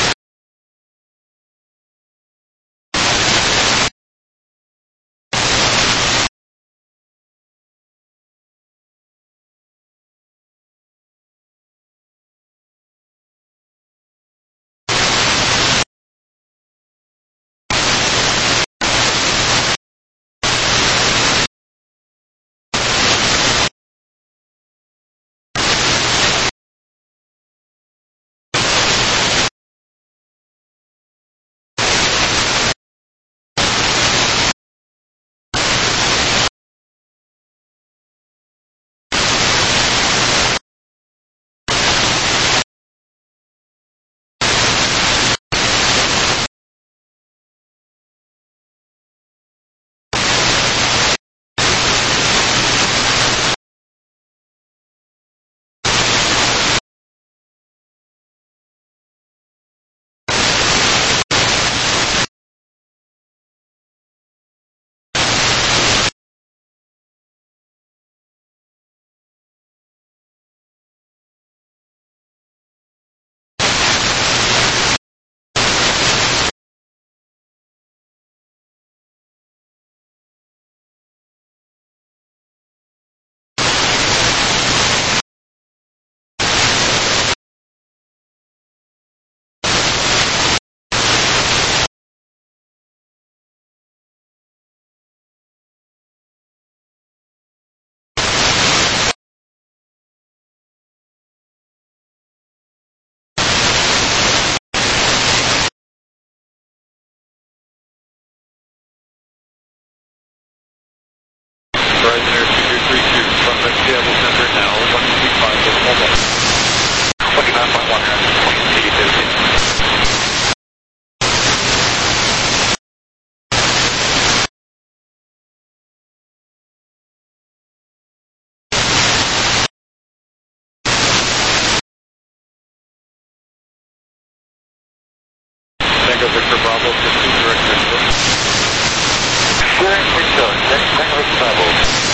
Yeah, we'll center it now. one two five, hold on. twenty-nine point one, twenty fifty. Tango Victor Bravo, fifteen direct Victor.
Direct Victor, Tango Victor Bravo.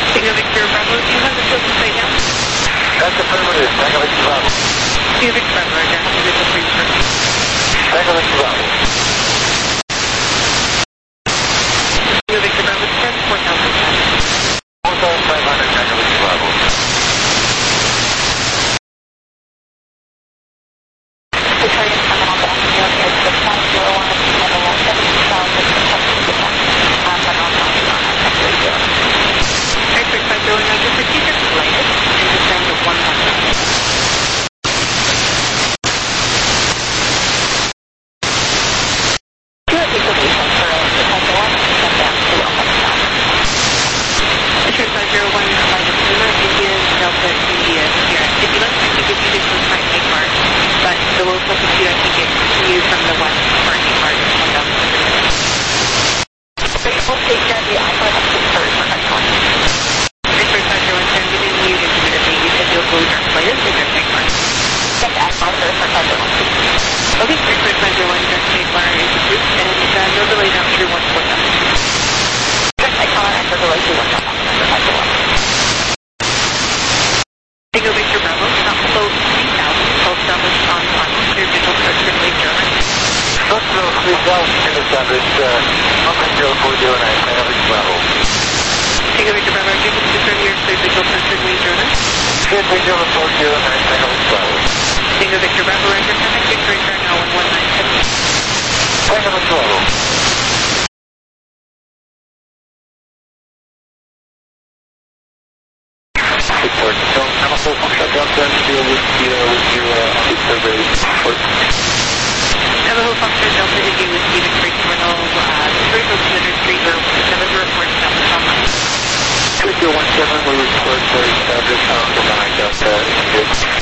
Tango Victor Bravo, do you have the field inside now?
That's affirmative. Tango Victor Bravo.
Tango Victor Bravo, right there. Visual freeze first.
Tango Victor Bravo.
Tango Victor Bravo, ten, four thousand five.
four thousand five hundred, Tango Victor Bravo.
Victoria Terminal back to you. It's the five zero one at level one seven two thousand six hundred percent. Um, but on top of that, three zero. Airport five zero one, just repeat your latest and descend to one one nine. Okay, Airport five zero one, direct take bar is approved, and uh, no delay down through one four thousand. Direct take bar and no delay through one four thousand. Tango Victor Bravo, stop below three thousand, full established on final, clear visual for Trinley German.
Stop below three thousand, established, uh, one zero four zero nine, Tango Victor Bravo.
Tango Victor Bravo, give us the thirty year clear visual for Trinley German.
three zero four zero nine, Tango Victor Bravo.
Tango Victor Bravo, record traffic, Victory Star now one one nine seven.
Tango Victor Bravo. Report. So, I'm also shut down to deal with the, uh, with your, uh, on the survey report.
Navajo Foxtrot Delta Indy with Stephen Creek Terminal, uh, three zero two three zero November report established online.
two zero one seven, we report for established on the line, Delta Indy.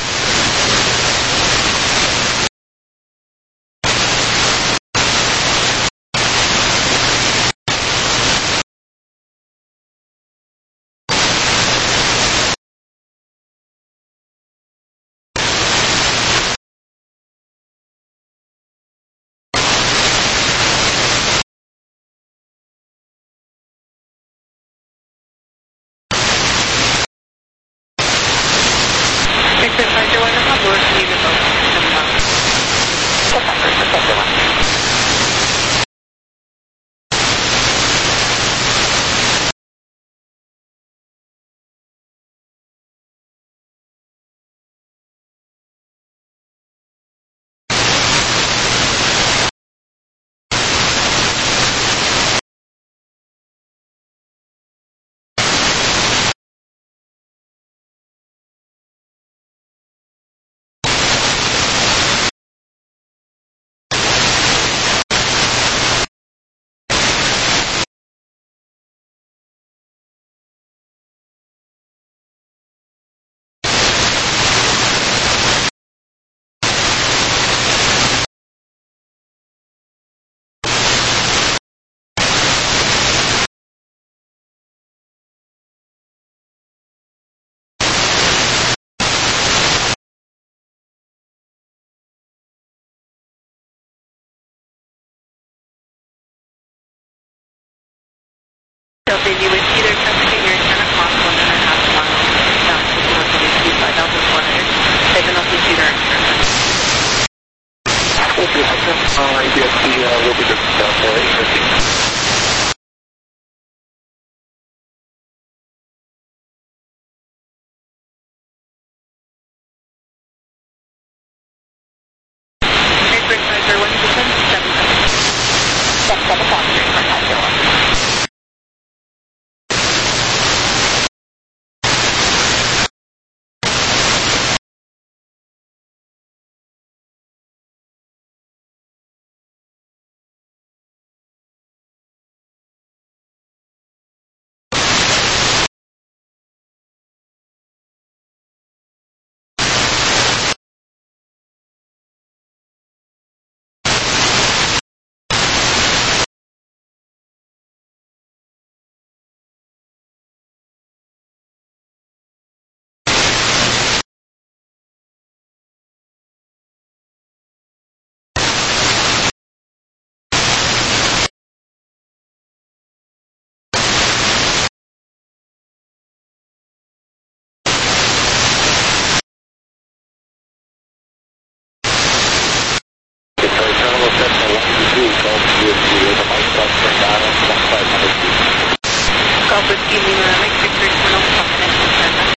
Whiskey Lima, Mike Victor, Twin Oaks, Confidential Standby.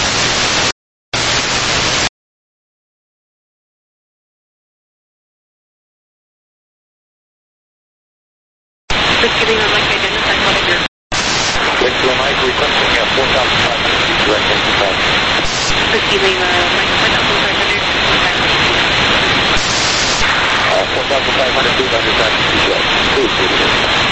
Whiskey Lima, Mike, identify one of your...
Whiskey Lima, Mike, requesting uh, four thousand five hundred feet direct into five.
Whiskey Lima, Mike, four thousand five hundred feet.
Uh, four thousand five hundred feet under taxi to jet. Please, please.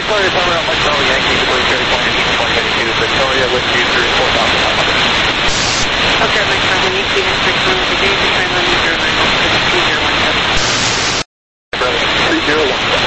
Victoria, Summer up Mike Charlie Yankee, Victoria, Cherry Point, East one thirty-two, Victoria with you through four thousand five hundred.
Okay, Mike Charlie Yankee, six one today, the time on meter nine one seven two zero one seven.
three zero one seven.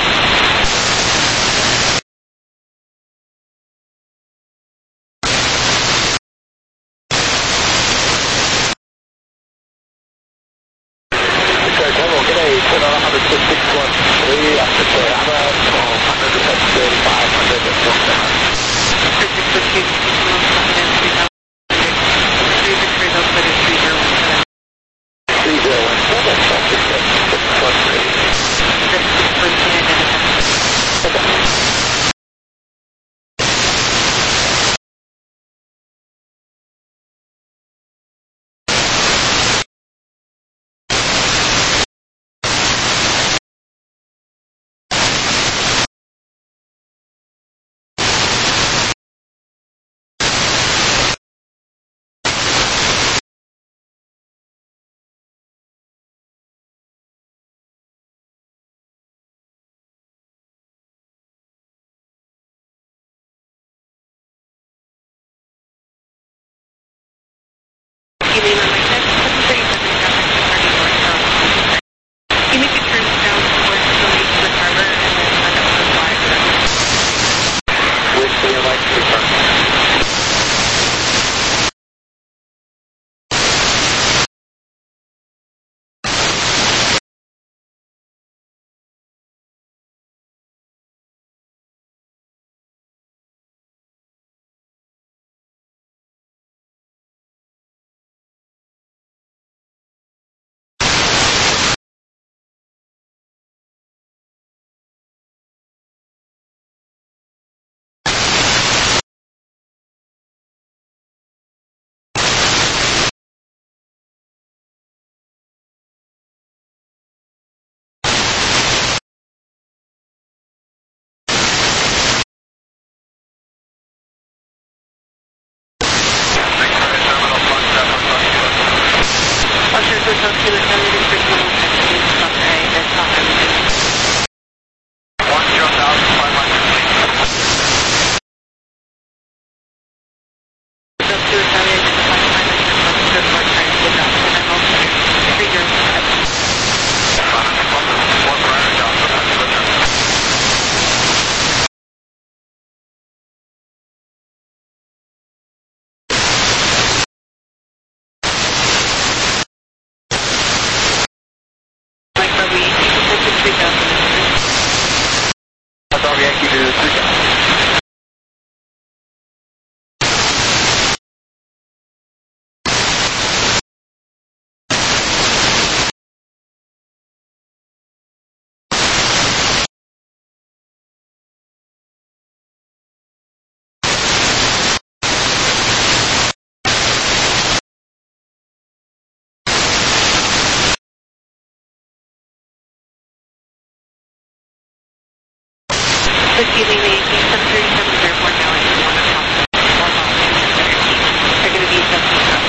Receiving the seven thirty-seven airport now and one o'clock. They're going to be adjusting up.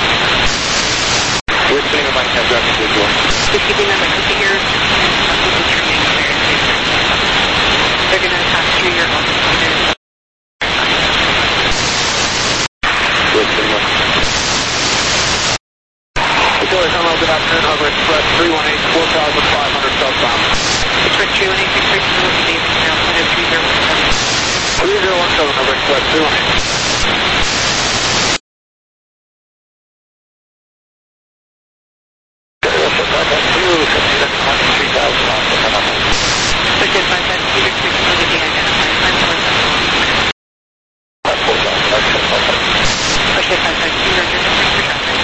We're sitting on my head up to the door.
Receiving them at the ear and up with the training there. They're going to pass through your office leaders.
We're sitting on. Victoria, come on, good afternoon, Harbor Express three one eight, four thousand five hundred southbound.
Express three one eight, six six zero, David, now set at three zero one seven.
three zero one seven, Harbor Express three one eight.
Circuit five five Peter six will be identified. five four seven. Circuit five five Peter six for traffic.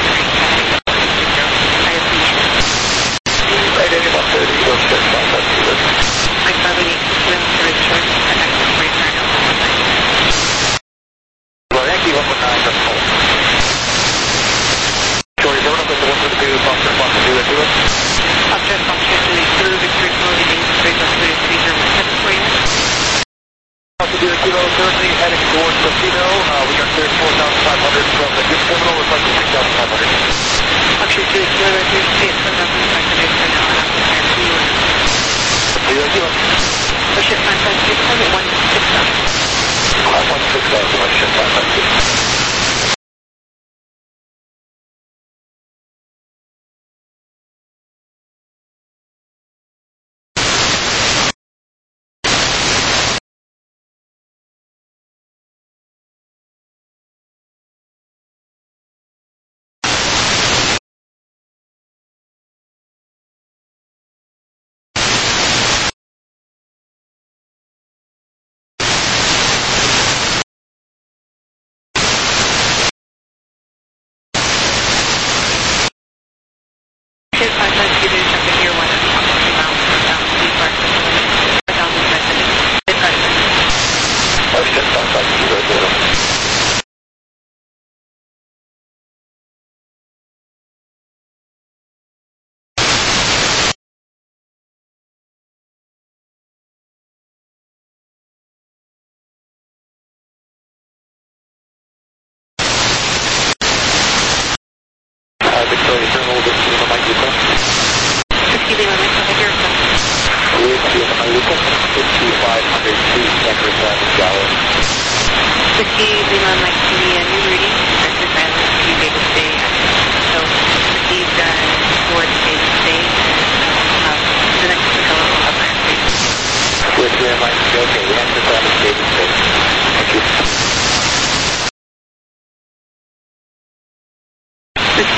I appreciate it.
Right, anyone thirty, go check five five Peter.
Mike Bobby, swim to its short, connecting right now.
Well, Yankee one one nine, that's full. Sorry, going up at the one for the two, Foster, Foster, do it, do it.
Foster, Foster, do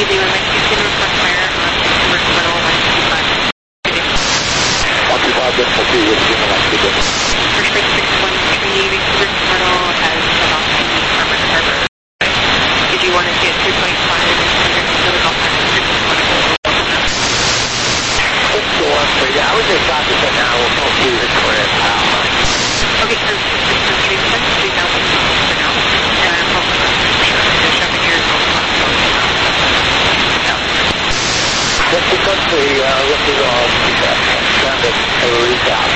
Easy one, Mike Houston, report fire on Vancouver Terminal one two five.
one two five, Decimal two, Whiskey, one two five.
First Flight six one three, Vancouver Terminal has set off to Harbor to Harbor. Did you want to see at three point five and under the Gulf Island?
Let's go on, please. I was just talking to now. We'll go through this for it.
Okay, so six one three, three thousand miles for now. And I'm hoping for sure. They're shoving your Gulf Island.
Just because we are looking on traffic to reach out.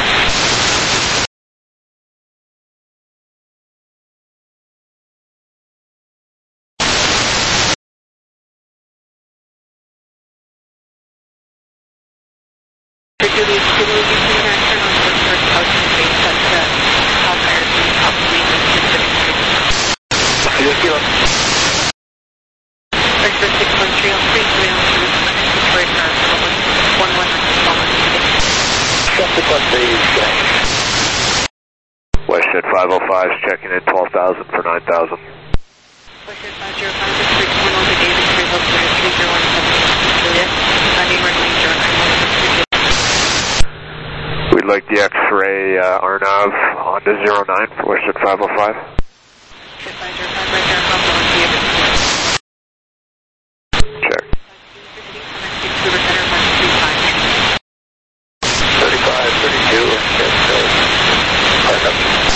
Particularly, particularly between that turn on the first house and base, that's the top higher than probably the Pacific Street.
Yes, you know.
First for six one three on three, three on two, Detroit, or one one one
Subsequently,
Westshed five oh five is checking in twelve thousand for nine thousand.
Westshed five oh five is three one on the Davis, three oh four three zero one seven Juliet, landing runway zero nine one six two.
We'd like the X-ray uh, R N A V onto zero nine for Westshed five oh five.
Westshed five oh five right there, hop on Davis.
Check.
Vancouver Center one two five.
thirty-five, thirty-two, and uh,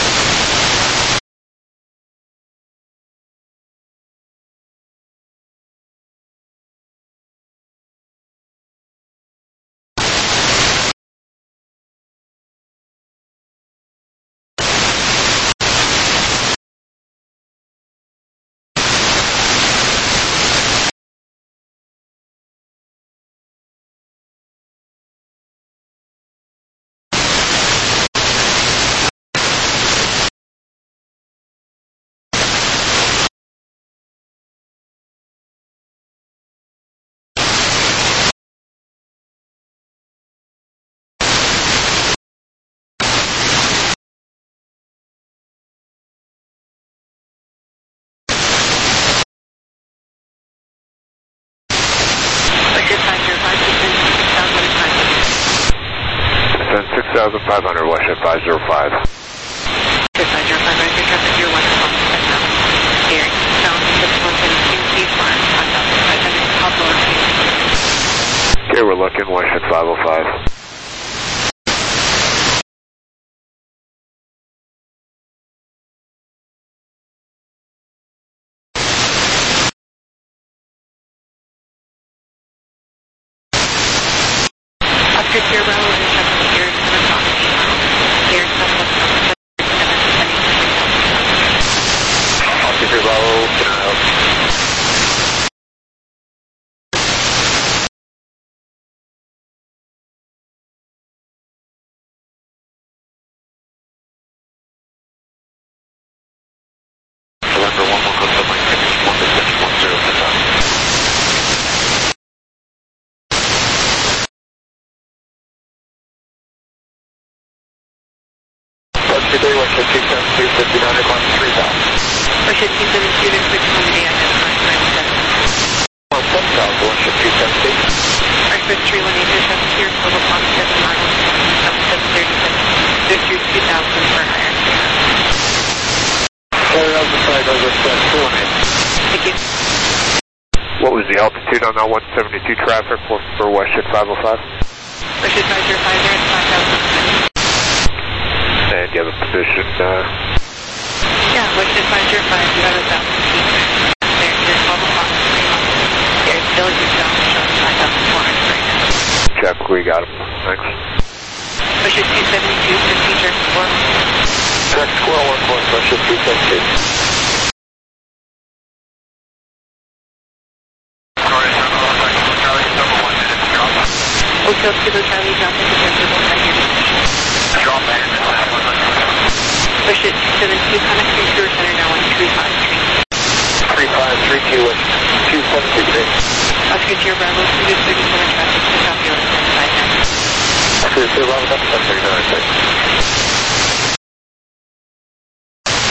six thousand five hundred, Westshed five oh five.
Westshed five oh five, right there, traffic zero one one right now. Bearing south six one seven two, farm, five thousand five hundred, top lower.
Okay, we're looking, Westshed five oh five.
Oscar Sierra Bravo is checking the air seven o'clock. Air southwest seven
Oscar Sierra Bravo, can I help? November one one one seven six one to six one zero six nine. Today, Westshed two seven two, fifty-nine o'clock, three thousand.
Westshed two seven two, then switch to the end of nine seven.
Well, seven thousand, Westshed two seven two.
Express three one eight, here, traffic here, twelve o'clock, seven nine one seven seven thirty-seven. Victor two thousand for higher.
four thousand five hundred, two one eight.
Thank you.
What was the altitude on that one seventy-two traffic for, for Westshed five oh five?
Westshed five oh five, there at five thousand.
And you have a position, uh...
Yeah, Westshed five oh five, you have a thousand feet. There, you're twelve o'clock, three months. There's still your south, showing five thousand four hundred right now.
check, we got him. Thanks.
Westshed two seventy-two, fifteen, check four.
Check squirrel one point, Westshed two seventy-two.
Hotel Kilo Charlie, drop in the center, one hundred decision.
Drop in.
Westshed two seventy-two, connect Vancouver Center now on three five three.
three five three two, two seven two three.
Oscar Sierra Bravo, two thirty-seven traffic, to copy on five nine.
Oscar Sierra Bravo, that's one thirty-nine, six.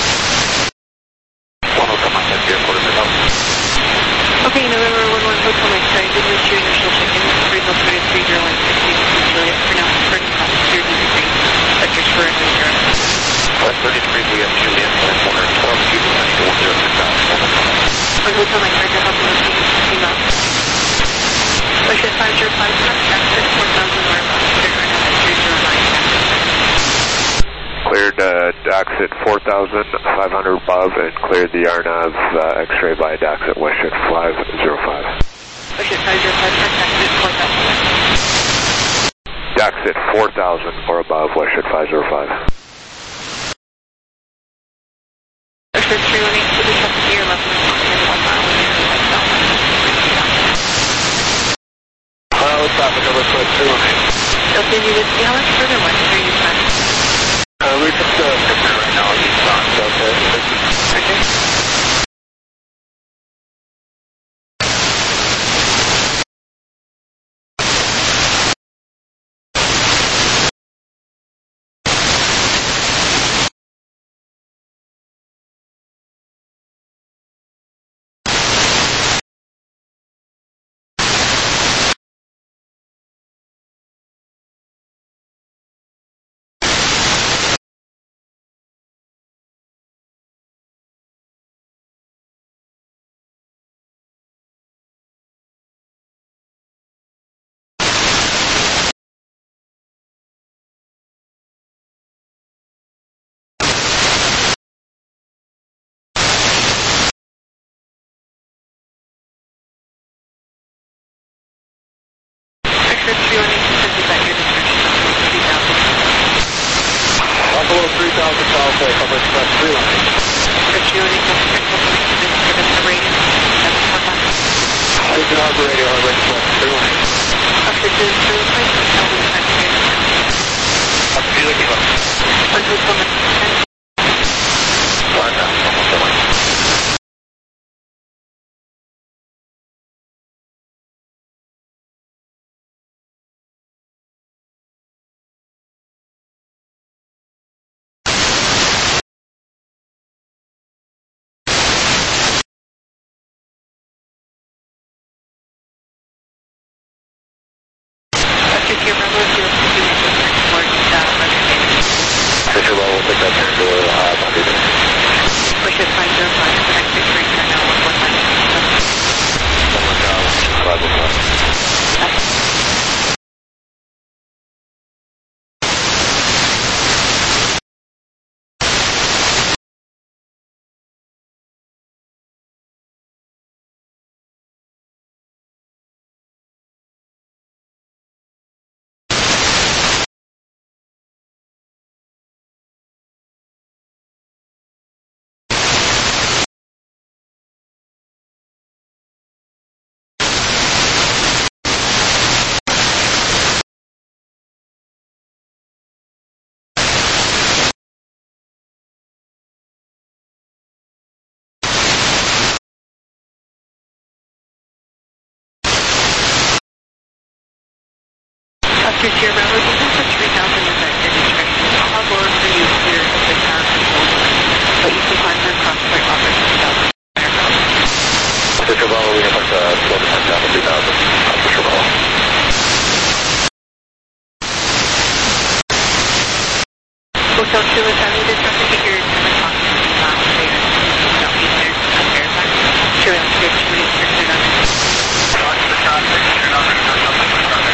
one oh come on, that's the airport, is it up?
Okay, November one one, Hotel
Daxit four thousand five hundred above and cleared the R N A V uh, X-ray by Daxit Westjet five zero five.
Westjet five zero five, Daxit four thousand.
Daxit four thousand or above, Westjet five zero five.
Westjet three one eight, to the second gear, left one mile,
Uh, what's traffic over Westjet three one eight?
Okay, you would see how much further west are you from?
Uh, we're just uh, picking right now, eastbound, so okay.
Okay. three one eight, is that your description of three thousand?
Buffalo three thousand, South Lake, over Express three one eight.
For three one eight, give us the radius, seven four five.
Houston Harbor Radio, over Express three one eight.
Okay, to the place, tell me the next day.
Up to you, Kilo.
One hotel ten.
Fine now, almost done.
If you remember, if you were doing the transport, uh,
Fisher Low, we'll take that turn to uh, Monday day.
Westjet five zero five, the next big three, turn now, one one nine.
Someone down, five oh five.
After your remember, this is the three thousand is that your description. I'll have Lord for you here at the town control line, but you can find her across the office in South
Fisher Low, we have like a twelve percent down to two thousand. Fisher Low.
Hotel two is having this traffic figure ten o'clock last day. Don't be there to verify. Sure, I'm good. Should we turn it on?
Watch the traffic, turn on the traffic.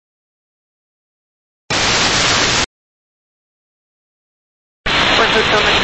Hotel